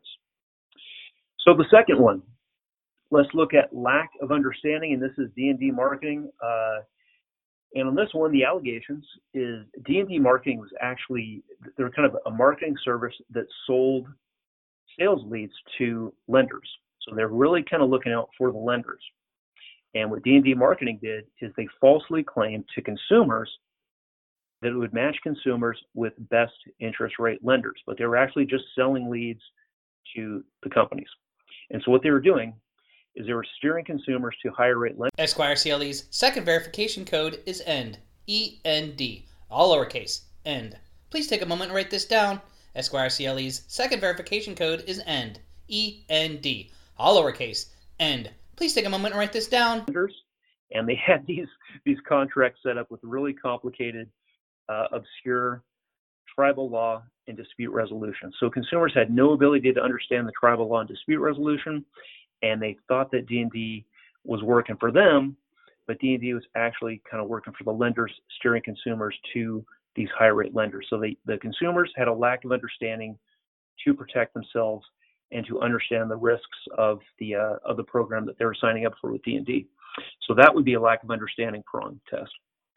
So the second one, let's look at lack of understanding, and this is D&D marketing. And on this one, the allegations is D&D marketing was actually, they're kind of a marketing service that sold sales leads to lenders. So they're really kind of looking out for the lenders. And what D&D marketing did is they falsely claimed to consumers that it would match consumers with best interest rate lenders, but they were actually just selling leads to the companies. And so what they were doing is they were steering consumers to higher rate lenders. Esquire CLE's second verification code is END, E-N-D, all lowercase, END. Please take a moment and write this down. Esquire CLE's second verification code is END, E-N-D, all lowercase, END. Please take a moment and write this down. And they had these contracts set up with really complicated, obscure tribal law and dispute resolution. So consumers had no ability to understand the tribal law and dispute resolution, and they thought that D&D was working for them, but D&D was actually kind of working for the lenders, steering consumers to these high rate lenders. So the consumers had a lack of understanding to protect themselves and to understand the risks of the program that they were signing up for with D&D. So that would be a lack of understanding prong test.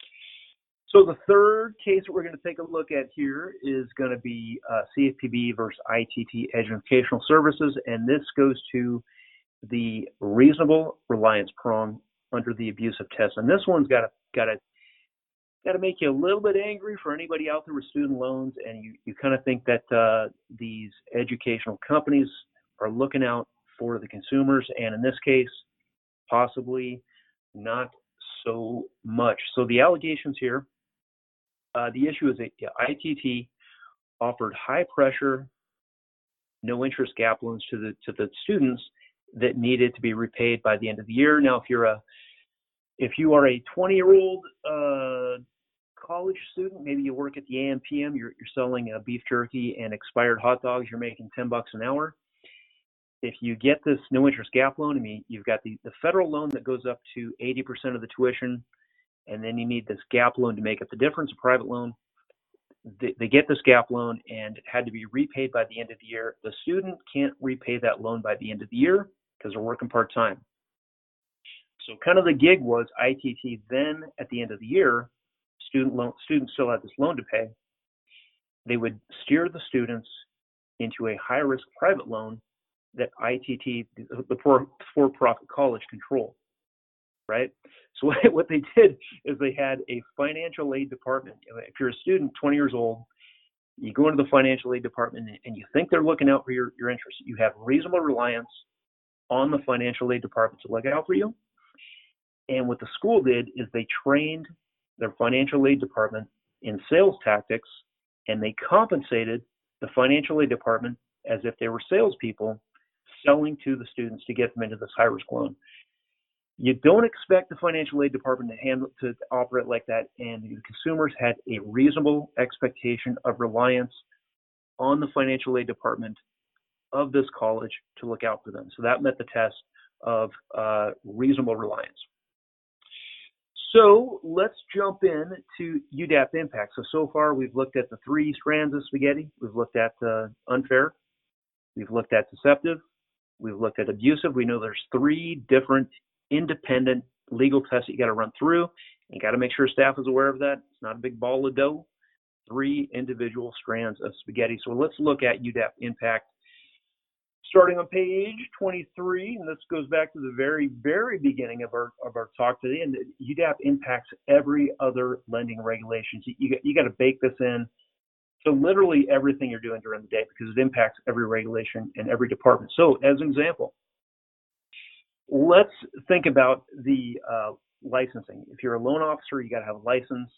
So the third case that we're going to take a look at here is going to be CFPB versus ITT Educational Services, and this goes to the reasonable reliance prong under the abusive test. And this one's got to make you a little bit angry for anybody out there with student loans, and you kind of think that these educational companies are looking out for the consumers, and in this case, possibly not so much. So the allegations here, the issue is that ITT offered high pressure, no interest gap loans to the students that needed to be repaid by the end of the year. Now, if you are a 20-year-old college student, maybe you work at the AM/PM, you're selling beef jerky and expired hot dogs, you're making $10 an hour. If you get this no interest gap loan, I mean, you've got the federal loan that goes up to 80% of the tuition, and then you need this gap loan to make up the difference, a private loan. They get this gap loan, and it had to be repaid by the end of the year. The student can't repay that loan by the end of the year because they're working part-time. So kind of the gig was ITT then, at the end of the year, students still had this loan to pay. They would steer the students into a high-risk private loan that ITT, the for-profit college, controlled, right? So what they did is they had a financial aid department. If you're a student, 20 years old, you go into the financial aid department and you think they're looking out for your interests. You have reasonable reliance on the financial aid department to look out for you. And what the school did is they trained their financial aid department in sales tactics, and they compensated the financial aid department as if they were salespeople selling to the students to get them into this high-risk loan. You don't expect the financial aid department to operate like that, and the consumers had a reasonable expectation of reliance on the financial aid department of this college to look out for them. So that met the test of reasonable reliance. So let's jump in to UDAP impact. So far we've looked at the three strands of spaghetti. We've looked at unfair, we've looked at deceptive, we've looked at abusive. We know there's three different independent legal tests that you got to run through. You got to make sure staff is aware of that. It's not a big ball of dough. Three individual strands of spaghetti. So let's look at UDAP impact. Starting on page 23, and this goes back to the very, very beginning of our talk today, and UDAP impacts every other lending regulations. You got to bake this in to literally everything you're doing during the day because it impacts every regulation in every department. So as an example, let's think about the licensing. If you're a loan officer, you got to have a license.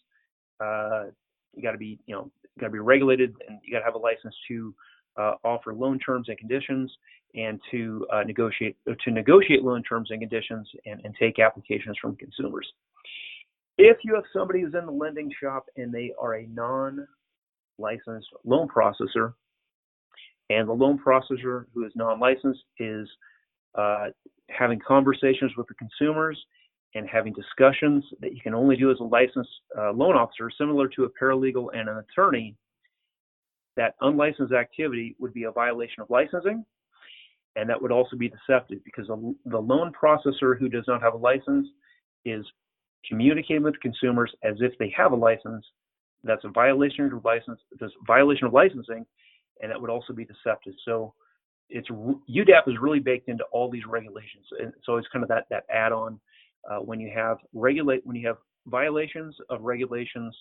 You got to be, regulated, and you got to have a license to offer loan terms and conditions, and to negotiate loan terms and conditions, and take applications from consumers. If you have somebody who's in the lending shop and they are a non-licensed loan processor, and the loan processor who is non-licensed is having conversations with the consumers and having discussions that you can only do as a licensed loan officer, similar to a paralegal and an attorney, that unlicensed activity would be a violation of licensing, and that would also be deceptive because the loan processor who does not have a license is communicating with consumers as if they have a license. That's a violation of license. It's a violation of licensing, and that would also be deceptive. So UDAP is really baked into all these regulations, and so it's kind of that add-on when you have violations of regulations.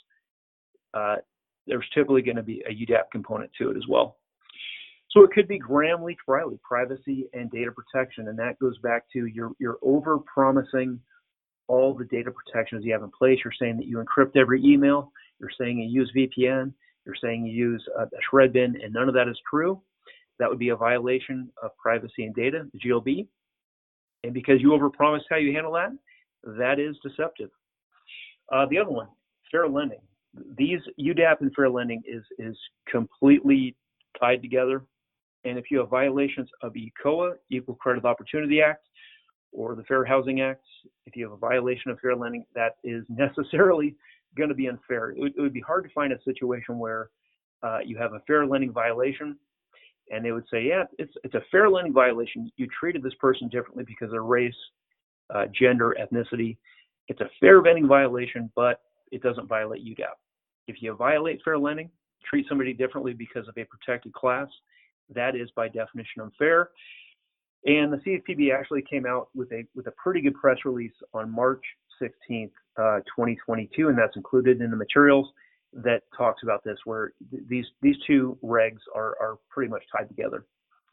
There's typically going to be a UDAP component to it as well. So it could be Gramm-Leach-Riley, privacy and data protection, and that goes back to you're over-promising all the data protections you have in place. You're saying that you encrypt every email. You're saying you use VPN. You're saying you use a shred bin, and none of that is true. That would be a violation of privacy and data, the GLB. And because you overpromised how you handle that, that is deceptive. The other one, fair lending. These UDAP and fair lending is completely tied together. And if you have violations of ECOA, Equal Credit Opportunity Act, or the Fair Housing Act, if you have a violation of fair lending, that is necessarily going to be unfair. It would be hard to find a situation where you have a fair lending violation and they would say, yeah, it's a fair lending violation. You treated this person differently because of their race, gender, ethnicity. It's a fair lending violation, but it doesn't violate UDAP. If you violate fair lending, treat somebody differently because of a protected class, that is by definition unfair. And the CFPB actually came out with a pretty good press release on March 16th, 2022, and that's included in the materials that talks about this, where these two regs are pretty much tied together.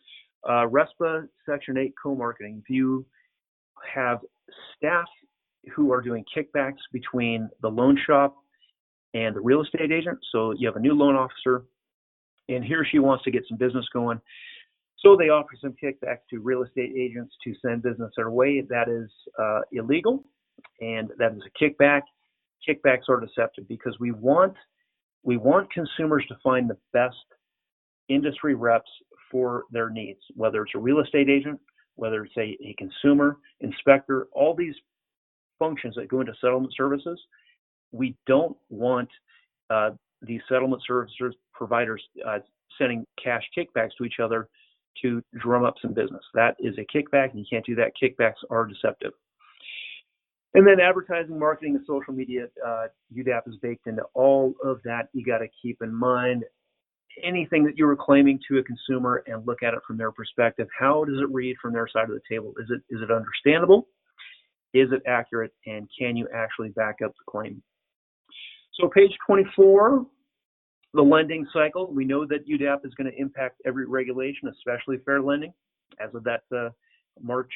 RESPA Section 8 co-marketing. If you have staff who are doing kickbacks between the loan shop and the real estate agent, so you have a new loan officer, and he or she wants to get some business going, so they offer some kickbacks to real estate agents to send business their way. That is illegal, and that is a kickback. Kickbacks are deceptive because we want consumers to find the best industry reps for their needs, whether it's a real estate agent, whether it's a consumer inspector, all these functions that go into settlement services. We don't want these settlement services providers sending cash kickbacks to each other to drum up some business. That is a kickback, and you can't do that. Kickbacks are deceptive. And then advertising, marketing, and social media, UDAP is baked into all of that. You got to keep in mind anything that you're claiming to a consumer and look at it from their perspective. How does it read from their side of the table? Is it understandable? Is it accurate? And can you actually back up the claim? So page 24, the lending cycle. We know that UDAP is going to impact every regulation, especially fair lending, as of that March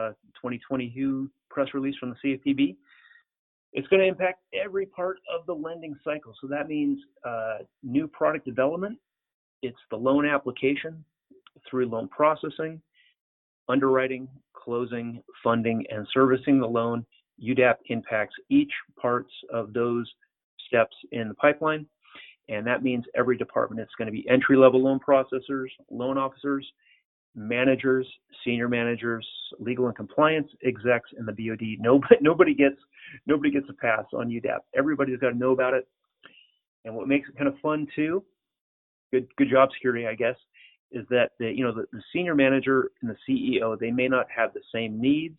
2022 press release from the CFPB. It's going to impact every part of the lending cycle. So that means new product development. It's the loan application through loan processing, underwriting, closing, funding, and servicing the loan. UDAP impacts each parts of those steps in the pipeline. And that means every department. It's going to be entry-level loan processors, loan officers, managers, senior managers, legal and compliance execs, and the BOD. Nobody gets a pass on UDAP. Everybody's got to know about it. And what makes it kind of fun too, good job security, I guess, is that the senior manager and the CEO, they may not have the same needs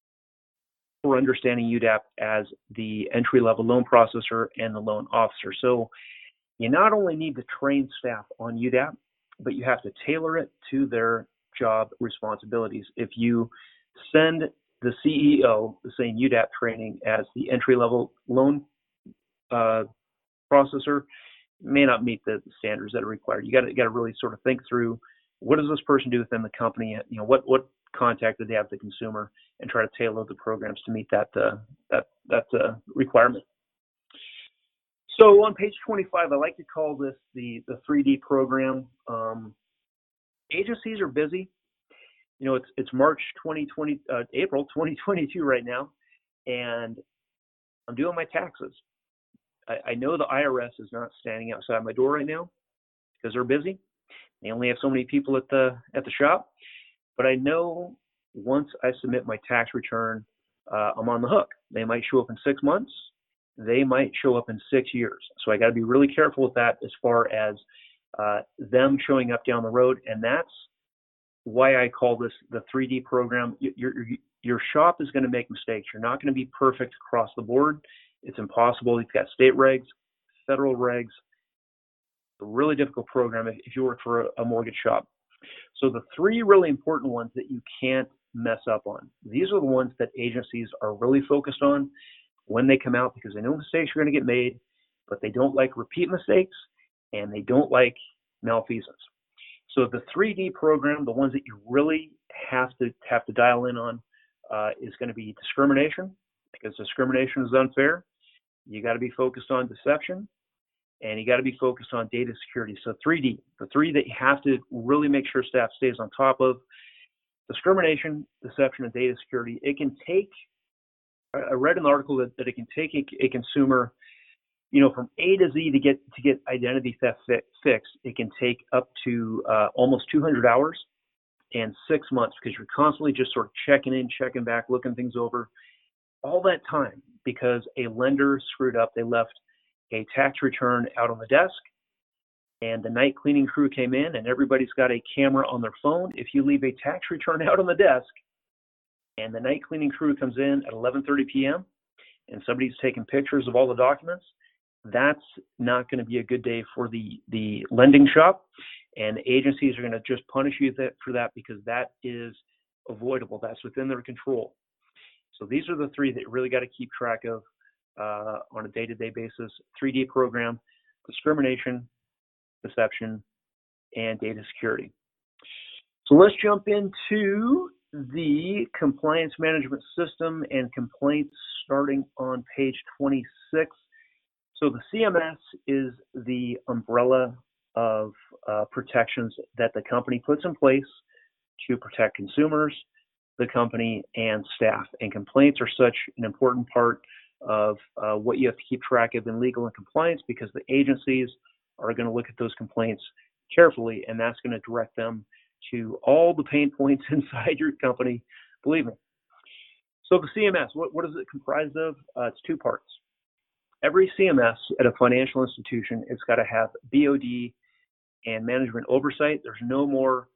for understanding UDAP as the entry-level loan processor and the loan officer. So you not only need to train staff on UDAP, but you have to tailor it to their job responsibilities. If you send the CEO the same UDAP training as the entry-level loan processor, may not meet the standards that are required. You got to really sort of think through, what does this person do within the company? What contact do they have with the consumer, and try to tailor the programs to meet that requirement. So on page 25, I like to call this the 3D program. Agencies are busy. It's March 2020, April 2022 right now, and I'm doing my taxes. I know the IRS is not standing outside my door right now because they're busy. They only have so many people at the shop. But I know once I submit my tax return, I'm on the hook. They might show up in 6 months. They might show up in 6 years. So I got to be really careful with that as far as them showing up down the road. And that's why I call this the 3D program. Your shop is going to make mistakes. You're not going to be perfect across the board. It's impossible. You've got state regs, federal regs. It's a really difficult program if you work for a mortgage shop. So the three really important ones that you can't mess up on. These are the ones that agencies are really focused on when they come out, because they know mistakes are going to get made, but they don't like repeat mistakes and they don't like malfeasance. So the 3D program, the ones that you really have to dial in on, is going to be discrimination, because discrimination is unfair. You got to be focused on deception, and you got to be focused on data security. So 3D, the three that you have to really make sure staff stays on top of: discrimination, deception, and data security. It can take, I read an article that it can take a consumer, from A to Z to get identity theft fixed. It can take up to almost 200 hours and 6 months, because you're constantly just sort of checking in, checking back, looking things over. All that time because a lender screwed up. They left a tax return out on the desk, and the night cleaning crew came in, and everybody's got a camera on their phone. If you leave a tax return out on the desk and the night cleaning crew comes in at 11:30 p.m. and somebody's taking pictures of all the documents, that's not going to be a good day for the lending shop, and agencies are going to just punish you for that, because that is avoidable. That's within their control. So these are the three that you really got to keep track of on a day-to-day basis: 3D program, discrimination, deception, and data security. So let's jump into the compliance management system and complaints, starting on page 26. So the CMS is the umbrella of protections that the company puts in place to protect consumers, the company, and staff. And complaints are such an important part of what you have to keep track of in legal and compliance, because the agencies are going to look at those complaints carefully, and that's going to direct them to all the pain points inside your company, believe me. So the CMS, what is it comprised of? It's two parts. Every CMS at a financial institution, it's got to have BOD and management oversight. There's no more,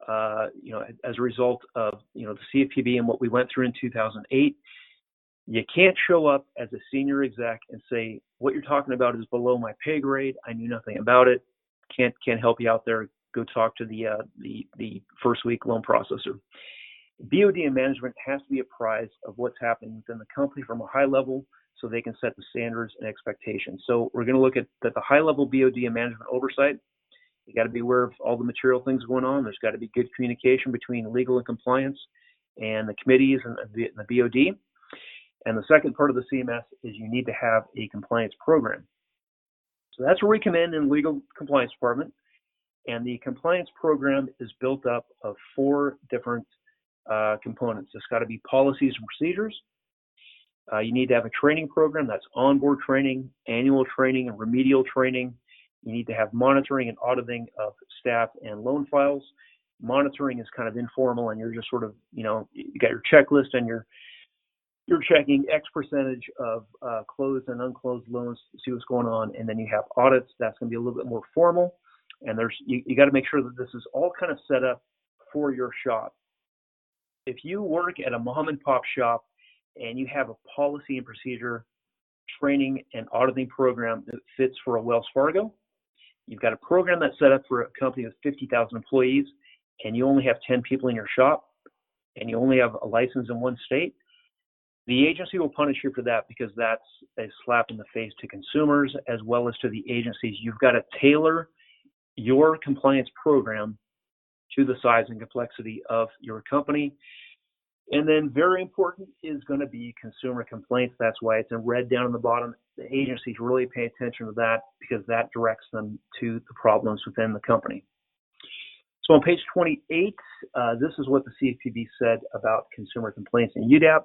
as a result of, the CFPB and what we went through in 2008, you can't show up as a senior exec and say, what you're talking about is below my pay grade. I knew nothing about it. Can't help you out there. Go talk to the first week loan processor. BOD and management has to be apprised of what's happening within the company from a high level, so they can set the standards and expectations. So we're going to look at the high level BOD and management oversight. You got to be aware of all the material things going on. There's got to be good communication between legal and compliance and the committees and the BOD. And the second part of the CMS is you need to have a compliance program. So that's where we come in legal compliance department. And the compliance program is built up of 4 different components. It's got to be policies and procedures. You need to have a training program. That's onboard training, annual training, and remedial training. You need to have monitoring and auditing of staff and loan files. Monitoring is kind of informal, and you're just sort of, you got your checklist and you're checking X percentage of closed and unclosed loans to see what's going on. And then you have audits. That's going to be a little bit more formal. And you got to make sure that this is all kind of set up for your shop. If you work at a mom and pop shop and you have a policy and procedure, training and auditing program that fits for a Wells Fargo, you've got a program that's set up for a company with 50,000 employees, and you only have 10 people in your shop, and you only have a license in one state, the agency will punish you for that, because that's a slap in the face to consumers as well as to the agencies. You've got to tailor your compliance program to the size and complexity of your company. And then very important is going to be consumer complaints. That's why it's in red down on the bottom. The agencies really pay attention to that, because that directs them to the problems within the company. So on page 28, this is what the CFPB said about consumer complaints in UDAP.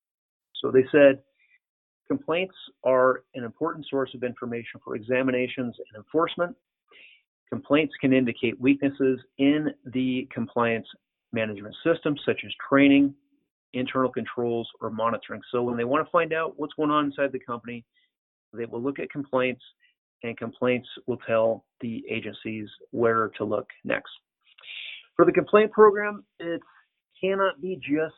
So they said, complaints are an important source of information for examinations and enforcement. Complaints can indicate weaknesses in the compliance management system, such as training, internal controls, or monitoring. So when they want to find out what's going on inside the company, they will look at complaints, and complaints will tell the agencies where to look next. For the complaint program, it cannot be just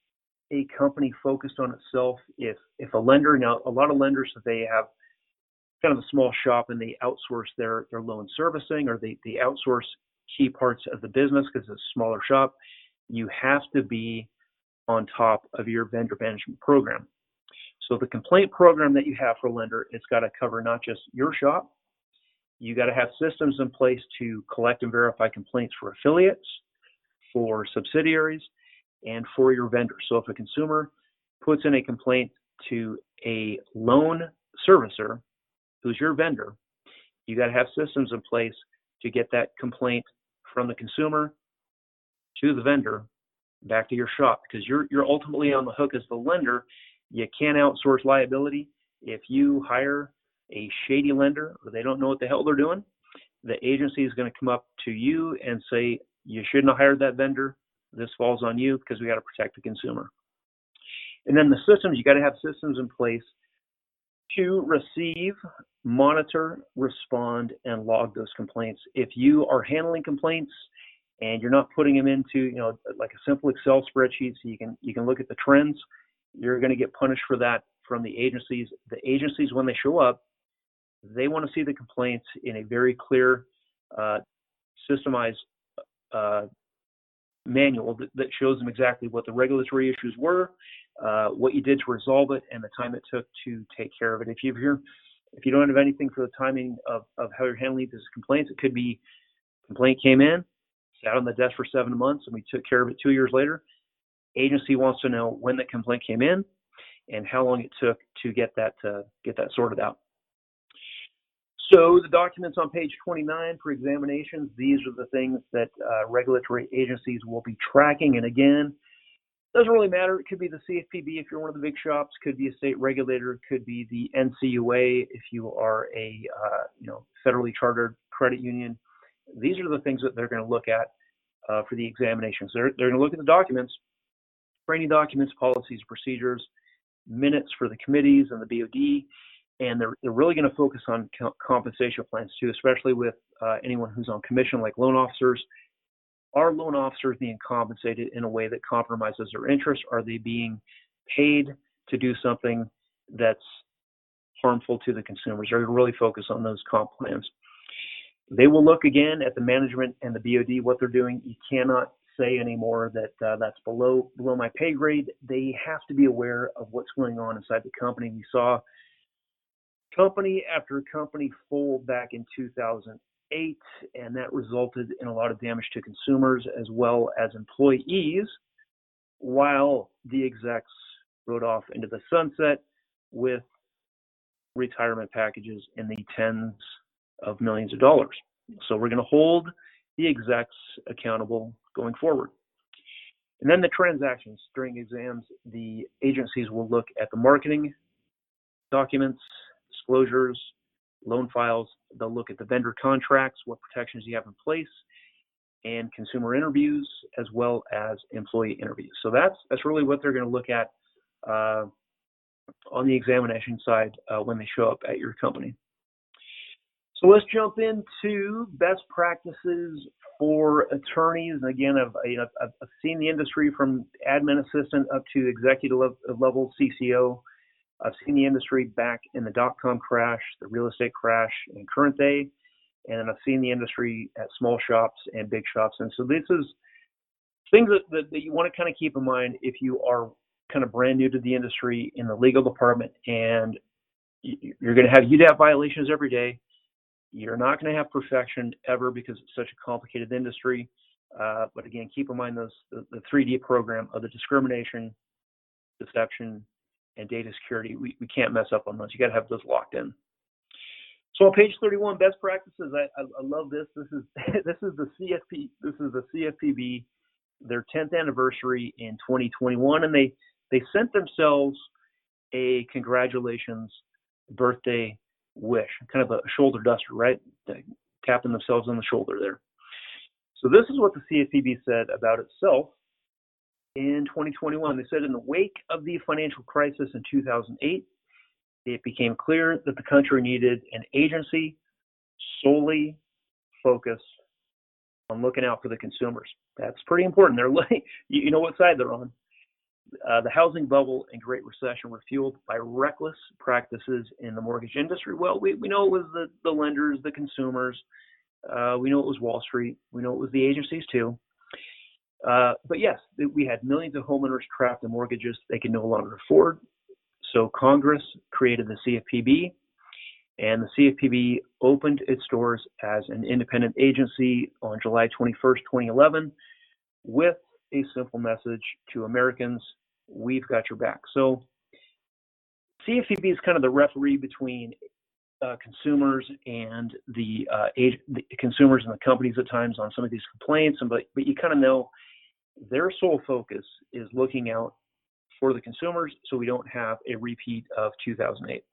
a company focused on itself. If a lender, now a lot of lenders, that they have kind of a small shop and they outsource their loan servicing, or they outsource key parts of the business because it's a smaller shop, you have to be on top of your vendor management program. So the complaint program that you have for a lender, it's got to cover not just your shop. You got to have systems in place to collect and verify complaints for affiliates, for subsidiaries, and for your vendors. So if a consumer puts in a complaint to a loan servicer, who's your vendor, you got to have systems in place to get that complaint from the consumer to the vendor back to your shop, because you're ultimately on the hook as the lender. You can't outsource liability. If you hire a shady lender, or they don't know what the hell they're doing, the agency is going to come up to you and say, you shouldn't have hired that vendor. This falls on you, because we got to protect the consumer. And then the systems, you got to have systems in place to receive, monitor, respond, and log those complaints. If you are handling complaints and you're not putting them into, like a simple Excel spreadsheet so you can look at the trends, you're going to get punished for that from the agencies. The agencies, when they show up, they want to see the complaints in a very clear, systemized manual that shows them exactly what the regulatory issues were, what you did to resolve it, and the time it took to take care of it. If you don't have anything for the timing of how you're handling these complaints, it could be complaint came in, sat on the desk for 7 months, and we took care of it 2 years later. Agency wants to know when the complaint came in and how long it took to get that sorted out. So the documents on page 29 for examinations, these are the things that regulatory agencies will be tracking. And again, doesn't really matter. It could be the CFPB if you're one of the big shops, could be a state regulator, could be the NCUA if you are a federally chartered credit union. These are the things that they're going to look at for the examinations. They're going to look at the documents, training documents, policies, procedures, minutes for the committees and the BOD. And they're really going to focus on compensation plans too, especially with anyone who's on commission, like loan officers. Are loan officers being compensated in a way that compromises their interest? Are they being paid to do something that's harmful to the consumers? They're going to really focus on those comp plans. They will look again at the management and the BOD, what they're doing. You cannot say anymore that that's below my pay grade. They have to be aware of what's going on inside the company. We saw company after company fold back in 2008, and that resulted in a lot of damage to consumers as well as employees, while the execs rode off into the sunset with retirement packages in the tens of millions of dollars. So we're going to hold the execs accountable going forward. And then the transactions. During exams, the agencies will look at the marketing documents, disclosures, loan files, They'll look at the vendor contracts, what protections you have in place, and consumer interviews, as well as employee interviews. So that's really what they're going to look at on the examination side when they show up at your company. So let's jump into best practices for attorneys. And again, I've seen the industry from admin assistant up to executive level CCO. I've seen the industry back in the dot-com crash, the real estate crash, and current day. And I've seen the industry at small shops and big shops. And so this is things that you want to kind of keep in mind if you are kind of brand new to the industry in the legal department, and you're going to have UDAP violations every day. You're not going to have perfection ever because it's such a complicated industry. But again, keep in mind the 3D program of the discrimination, deception, and data security. We can't mess up on those. You got to have those locked in. So on page 31, best practices. I love this. This is the CFP. This is the CFPB, their 10th anniversary in 2021, and they sent themselves a congratulations birthday wish, kind of a shoulder duster, right? Tapping themselves on the shoulder there. So this is what the CFPB said about itself in 2021. They said, in the wake of the financial crisis in 2008, it became clear that the country needed an agency solely focused on looking out for the consumers. That's pretty important. You know what side they're on. The housing bubble and Great Recession were fueled by reckless practices in the mortgage industry. Well, we know it was the lenders, the consumers. We know it was Wall Street. We know it was the agencies too. But yes, we had millions of homeowners trapped in mortgages they could no longer afford. So Congress created the CFPB, and the CFPB opened its doors as an independent agency on July 21st, 2011, with a simple message to Americans: we've got your back. So CFPB is kind of the referee between consumers and the consumers and the companies at times on some of these complaints. But you kind of know their sole focus is looking out for the consumers so we don't have a repeat of 2008.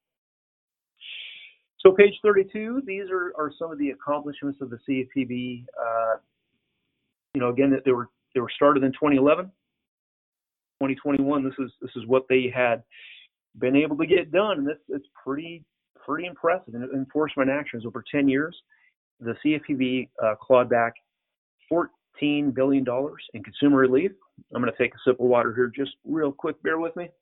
So page 32, these are some of the accomplishments of the CFPB. Again, that they were started in 2011. 2021, this is what they had been able to get done, and it's pretty impressive. In enforcement actions over 10 years, the CFPB clawed back $14 billion in consumer relief. I'm going to take a sip of water here just real quick. Bear with me.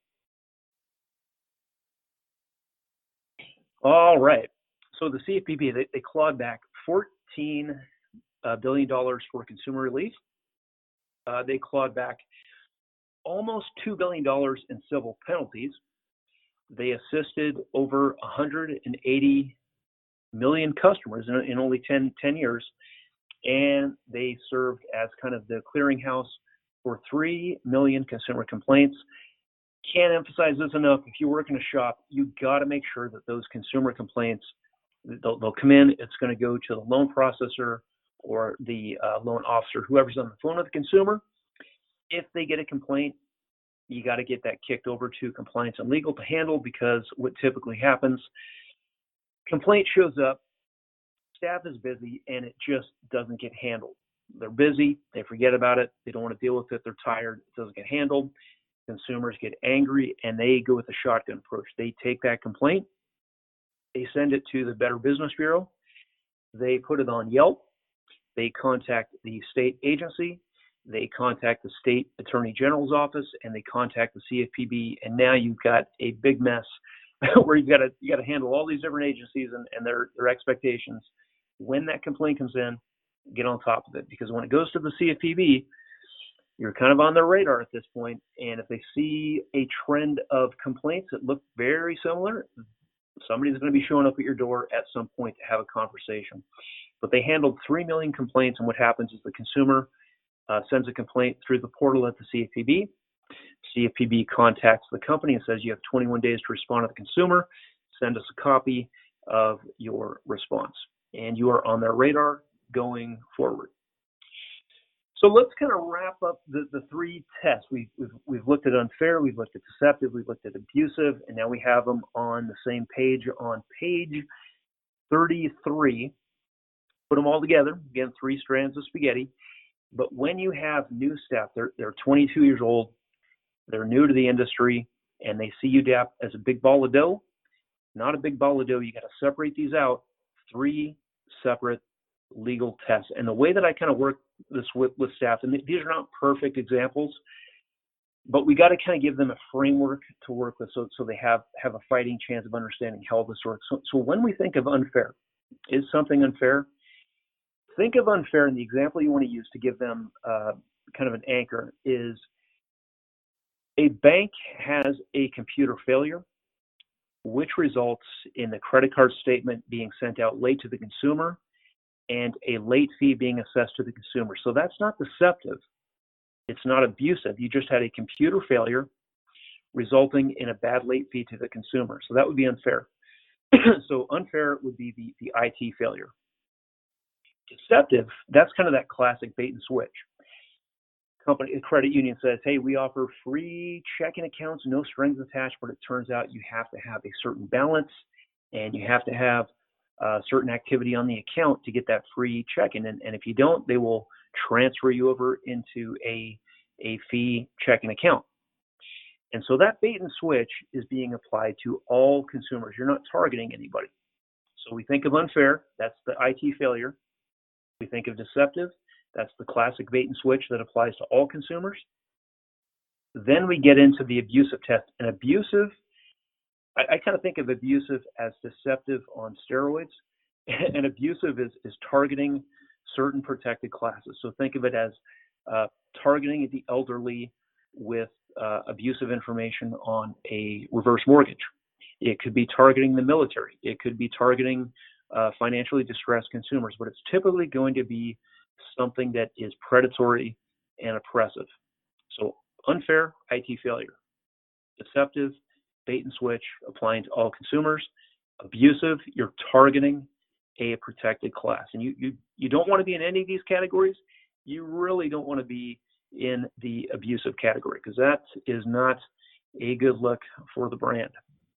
All right. So the CFPB, they clawed back $14 billion for consumer relief. They clawed back almost $2 billion in civil penalties. They assisted over 180 million customers in only 10 years. And they served as kind of the clearinghouse for 3 million consumer complaints. Can't emphasize this enough. If you work in a shop, you got to make sure that those consumer complaints, they'll come in. It's going to go to the loan processor or the loan officer, whoever's on the phone with the consumer. If they get a complaint, you got to get that kicked over to compliance and legal to handle, because what typically happens, complaint shows up, staff is busy, and it just doesn't get handled. They're busy, they forget about it, they don't want to deal with it, they're tired, it doesn't get handled. Consumers get angry, and they go with a shotgun approach. They take that complaint, they send it to the Better Business Bureau, they put it on Yelp, they contact the state agency, they contact the state attorney general's office, and they contact the CFPB, and now you've got a big mess where you got to handle all these different agencies and their expectations. When that complaint comes in, get on top of it, because when it goes to the CFPB, you're kind of on their radar at this point, and if they see a trend of complaints that look very similar, somebody's going to be showing up at your door at some point to have a conversation. But they handled 3 million complaints, and what happens is the consumer sends a complaint through the portal at the CFPB. CFPB contacts the company and says, you have 21 days to respond to the consumer. Send us a copy of your response, and you are on their radar going forward. So let's kind of wrap up the three tests. We've looked at unfair, we've looked at deceptive, we've looked at abusive, and now we have them on the same page on page 33. Put them all together. Again, 3 strands of spaghetti. But when you have new staff, they're 22 years old, they're new to the industry, and they see UDAP as a big ball of dough, not a big ball of dough. You got to separate these out, 3 separate legal tests. And the way that I kind of work this with staff, and these are not perfect examples, but we got to kind of give them a framework to work with so they have a fighting chance of understanding how this works. So when we think of unfair, is something unfair? Think of unfair, and the example you want to use to give them kind of an anchor is a bank has a computer failure, which results in the credit card statement being sent out late to the consumer and a late fee being assessed to the consumer. So that's not deceptive. It's not abusive. You just had a computer failure resulting in a bad late fee to the consumer. So that would be unfair. So unfair would be the IT failure. Deceptive, that's kind of that classic bait and switch. A credit union says, hey, we offer free checking accounts, no strings attached, but it turns out you have to have a certain balance and you have to have certain activity on the account to get that free checking. And if you don't, they will transfer you over into a fee checking account. And so that bait and switch is being applied to all consumers. You're not targeting anybody. So we think of unfair, that's the IT failure. We think of deceptive, that's the classic bait and switch that applies to all consumers. Then we get into the abusive test. And abusive, I kind of think of abusive as deceptive on steroids. And abusive is targeting certain protected classes. So think of it as targeting the elderly with abusive information on a reverse mortgage. It could be targeting the military. It could be targeting financially distressed consumers, but it's typically going to be something that is predatory and oppressive. So unfair, IT failure. Deceptive, bait and switch, applying to all consumers. Abusive, you're targeting a protected class. And you don't want to be in any of these categories. You really don't want to be in the abusive category because that is not a good look for the brand.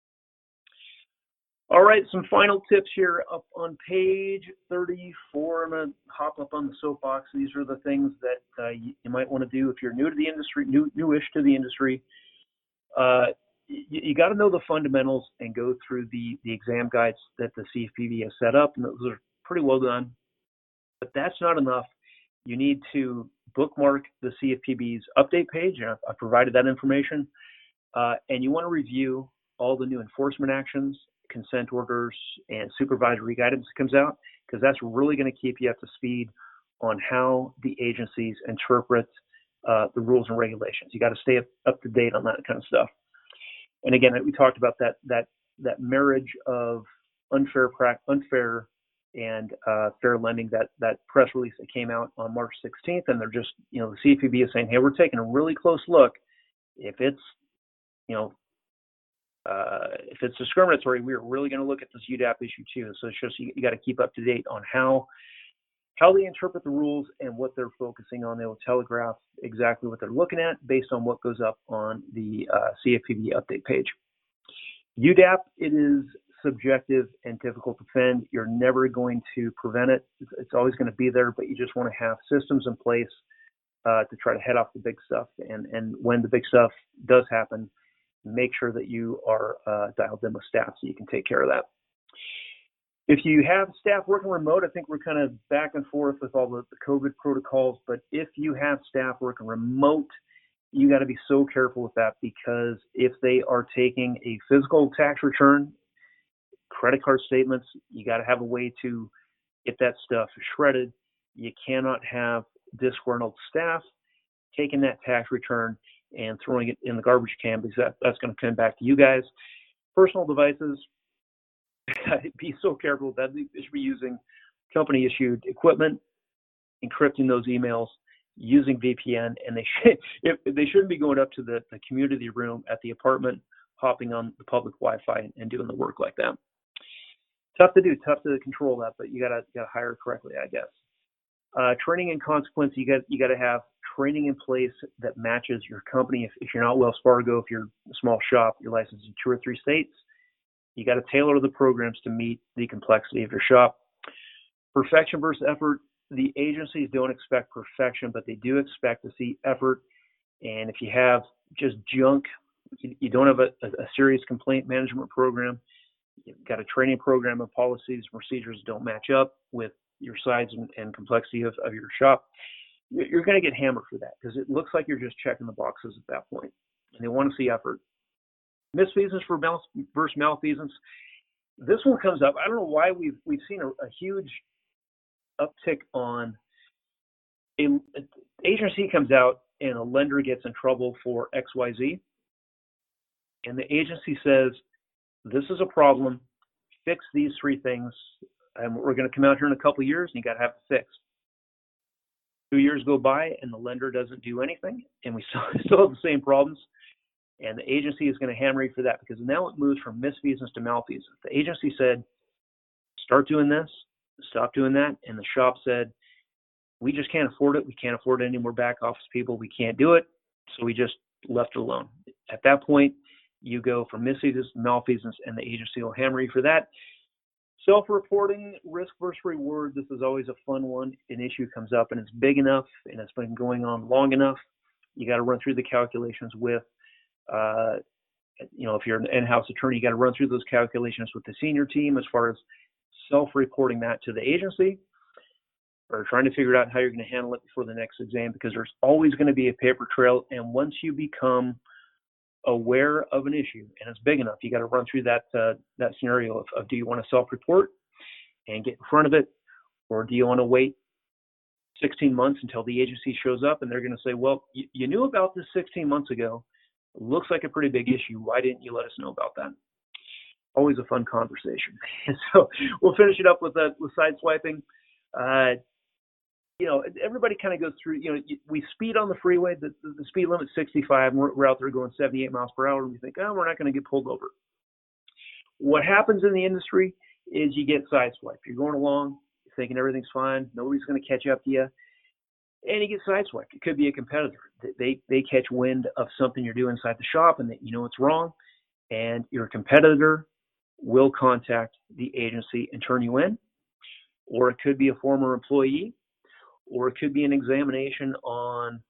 All right, some final tips here up on page 34. I'm going to hop up on the soapbox. These are the things that you might want to do if you're new to the industry, newish to the industry. You got to know the fundamentals and go through the exam guides that the CFPB has set up, and those are pretty well done. But that's not enough. You need to bookmark the CFPB's update page. I provided that information. And you want to review all the new enforcement actions, consent orders, and supervisory guidance that comes out, because that's really going to keep you up to speed on how the agencies interpret the rules and regulations. You got to stay up to date on that kind of stuff. And again, we talked about that marriage of unfair and fair lending, that press release that came out on March 16th, and they're just, the CFPB is saying, hey, we're taking a really close look. If it's discriminatory, we're really going to look at this UDAP issue too. So it's just you got to keep up to date on how they interpret the rules and what they're focusing on. They will telegraph exactly what they're looking at based on what goes up on the CFPB update page. UDAP, it is subjective and difficult to defend. You're never going to prevent it. It's always going to be there, but you just want to have systems in place to try to head off the big stuff. And when the big stuff does happen, make sure that you are dialed in with staff so you can take care of that. If you have staff working remote, I think we're kind of back and forth with all the COVID protocols, but if you have staff working remote, you got to be so careful with that, because if they are taking a physical tax return, credit card statements, you got to have a way to get that stuff shredded. You cannot have disgruntled staff taking that tax return and throwing it in the garbage can, because that's going to come back to you guys. Personal devices, be so careful with that. They should be using company-issued equipment, encrypting those emails, using VPN, and they shouldn't be going up to the community room at the apartment, hopping on the public Wi-Fi and doing the work like that. Tough to do, tough to control that, but you gotta hire correctly, I guess. Training and consequence, you got to have training in place that matches your company. If you're not Wells Fargo, if you're a small shop, you're licensed in 2 or 3 states, You got to tailor the programs to meet the complexity of your shop. Perfection versus effort. The agencies don't expect perfection, but they do expect to see effort. And if you have just junk, you don't have a serious complaint management program, you've got a training program and policies, procedures don't match up with your size and complexity of your shop, you're going to get hammered for that because it looks like you're just checking the boxes at that point. And they want to see effort. Misfeasance versus malfeasance. This one comes up. I don't know why we've seen a huge uptick on an agency comes out and a lender gets in trouble for XYZ. And the agency says, this is a problem, fix these 3 things, and we're going to come out here in a couple of years, and you got to have it fixed. 2 years go by, and the lender doesn't do anything, and we still have the same problems, and the agency is going to hammer you for that, because now it moves from misfeasance to malfeasance. The agency said, start doing this, stop doing that, and the shop said, we just can't afford it. We can't afford any more back office people. We can't do it, so we just left it alone. At that point, you go from misfeasance to malfeasance, and the agency will hammer you for that. Self-reporting, risk versus reward. This is always a fun one. An issue comes up, and it's big enough, and it's been going on long enough. You got to run through the calculations with, if you're an in-house attorney, you got to run through those calculations with the senior team as far as self-reporting that to the agency, or trying to figure out how you're going to handle it before the next exam, because there's always going to be a paper trail. And once you become aware of an issue and it's big enough, you got to run through that scenario of do you want to self-report and get in front of it, or do you want to wait 16 months until the agency shows up and they're going to say, well, you knew about this 16 months ago. It looks like a pretty big issue. Why didn't you let us know about that? Always a fun conversation. So we'll finish it up with sideswiping. Everybody kind of goes through, we speed on the freeway, the speed limit's 65, and we're out there going 78 miles per hour, and we think, we're not going to get pulled over. What happens in the industry is you get sideswiped. You're going along, you're thinking everything's fine, nobody's going to catch up to you, and you get sideswiped. It could be a competitor. They catch wind of something you're doing inside the shop, and it's wrong, and your competitor will contact the agency and turn you in, or it could be a former employee, or it could be an examination on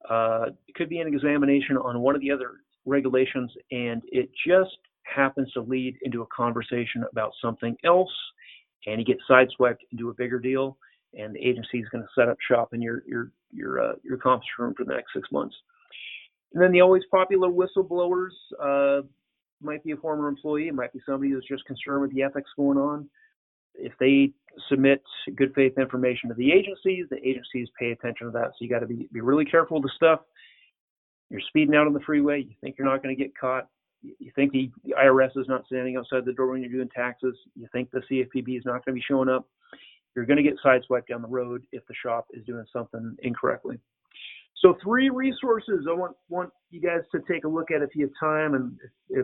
one of the other regulations, and it just happens to lead into a conversation about something else, and you get sideswiped into a bigger deal, and the agency is going to set up shop in your conference room for the next 6 months. And then the always popular whistleblowers might be a former employee, it might be somebody who's just concerned with the ethics going on. If they submit good faith information to the agencies pay attention to that. So you got to be really careful of the stuff. You're speeding out on the freeway. You think you're not going to get caught. You think the IRS is not standing outside the door when you're doing taxes. You think the CFPB is not going to be showing up. You're going to get sideswiped down the road if the shop is doing something incorrectly. So 3 resources I want you guys to take a look at if you have time and if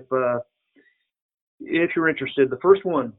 you're interested. The first one,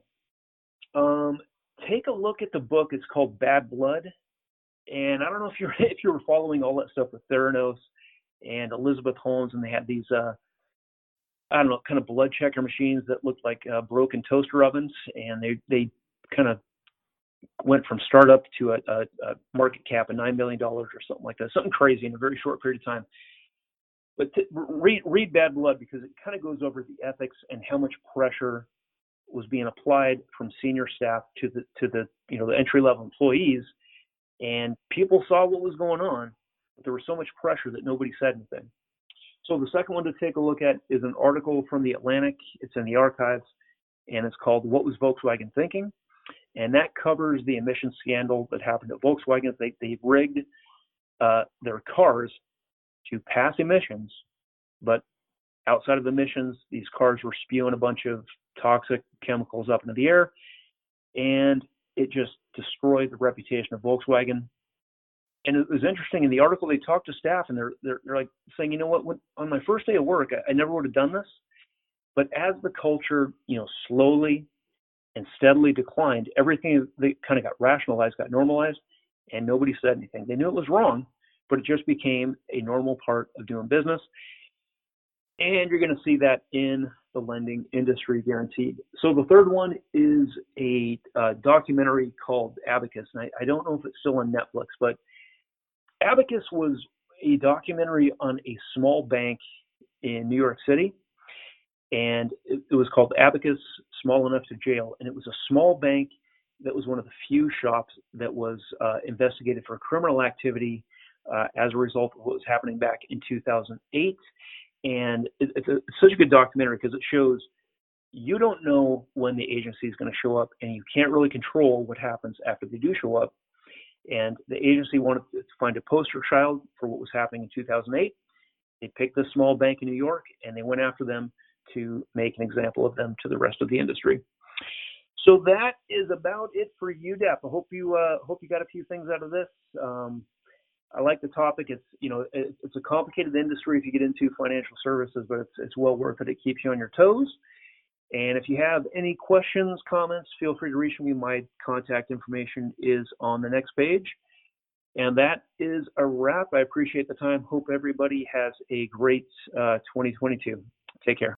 take a look at the book. It's called Bad Blood, and I don't know if you were following all that stuff with Theranos and Elizabeth Holmes, and they had these kind of blood checker machines that looked like broken toaster ovens, and they kind of went from startup to a market cap of $9 million or something like that, something crazy in a very short period of time. But read Bad Blood, because it kind of goes over the ethics and how much pressure was being applied from senior staff to the entry level employees, and people saw what was going on, but there was so much pressure that nobody said anything. So the second one to take a look at is an article from the Atlantic. It's in the archives, and it's called "What Was Volkswagen Thinking?" And that covers the emission scandal that happened at Volkswagen. They rigged their cars to pass emissions, but outside of emissions, these cars were spewing a bunch of toxic chemicals up into the air, and it just destroyed the reputation of Volkswagen. And it was interesting, in the article they talked to staff, and they're like saying, on my first day of work, I never would have done this, but as the culture slowly and steadily declined, everything they kind of got rationalized, got normalized, and nobody said anything. They knew it was wrong, but it just became a normal part of doing business. And you're going to see that in the lending industry guaranteed. So the third one is a documentary called Abacus. And I don't know if it's still on Netflix, but Abacus was a documentary on a small bank in New York City. And it was called Abacus, Small Enough to Jail. And it was a small bank that was one of the few shops that was investigated for criminal activity as a result of what was happening back in 2008. And it's such a good documentary because it shows you don't know when the agency is going to show up, and you can't really control what happens after they do show up. And the agency wanted to find a poster child for what was happening in 2008. They picked this small bank in New York, and they went after them to make an example of them to the rest of the industry. So that is about it for UDAP. I hope you got a few things out of this. I like the topic. It's a complicated industry if you get into financial services, but it's well worth it. It keeps you on your toes. And if you have any questions, comments, feel free to reach me. My contact information is on the next page. And that is a wrap. I appreciate the time. Hope everybody has a great 2022. Take care.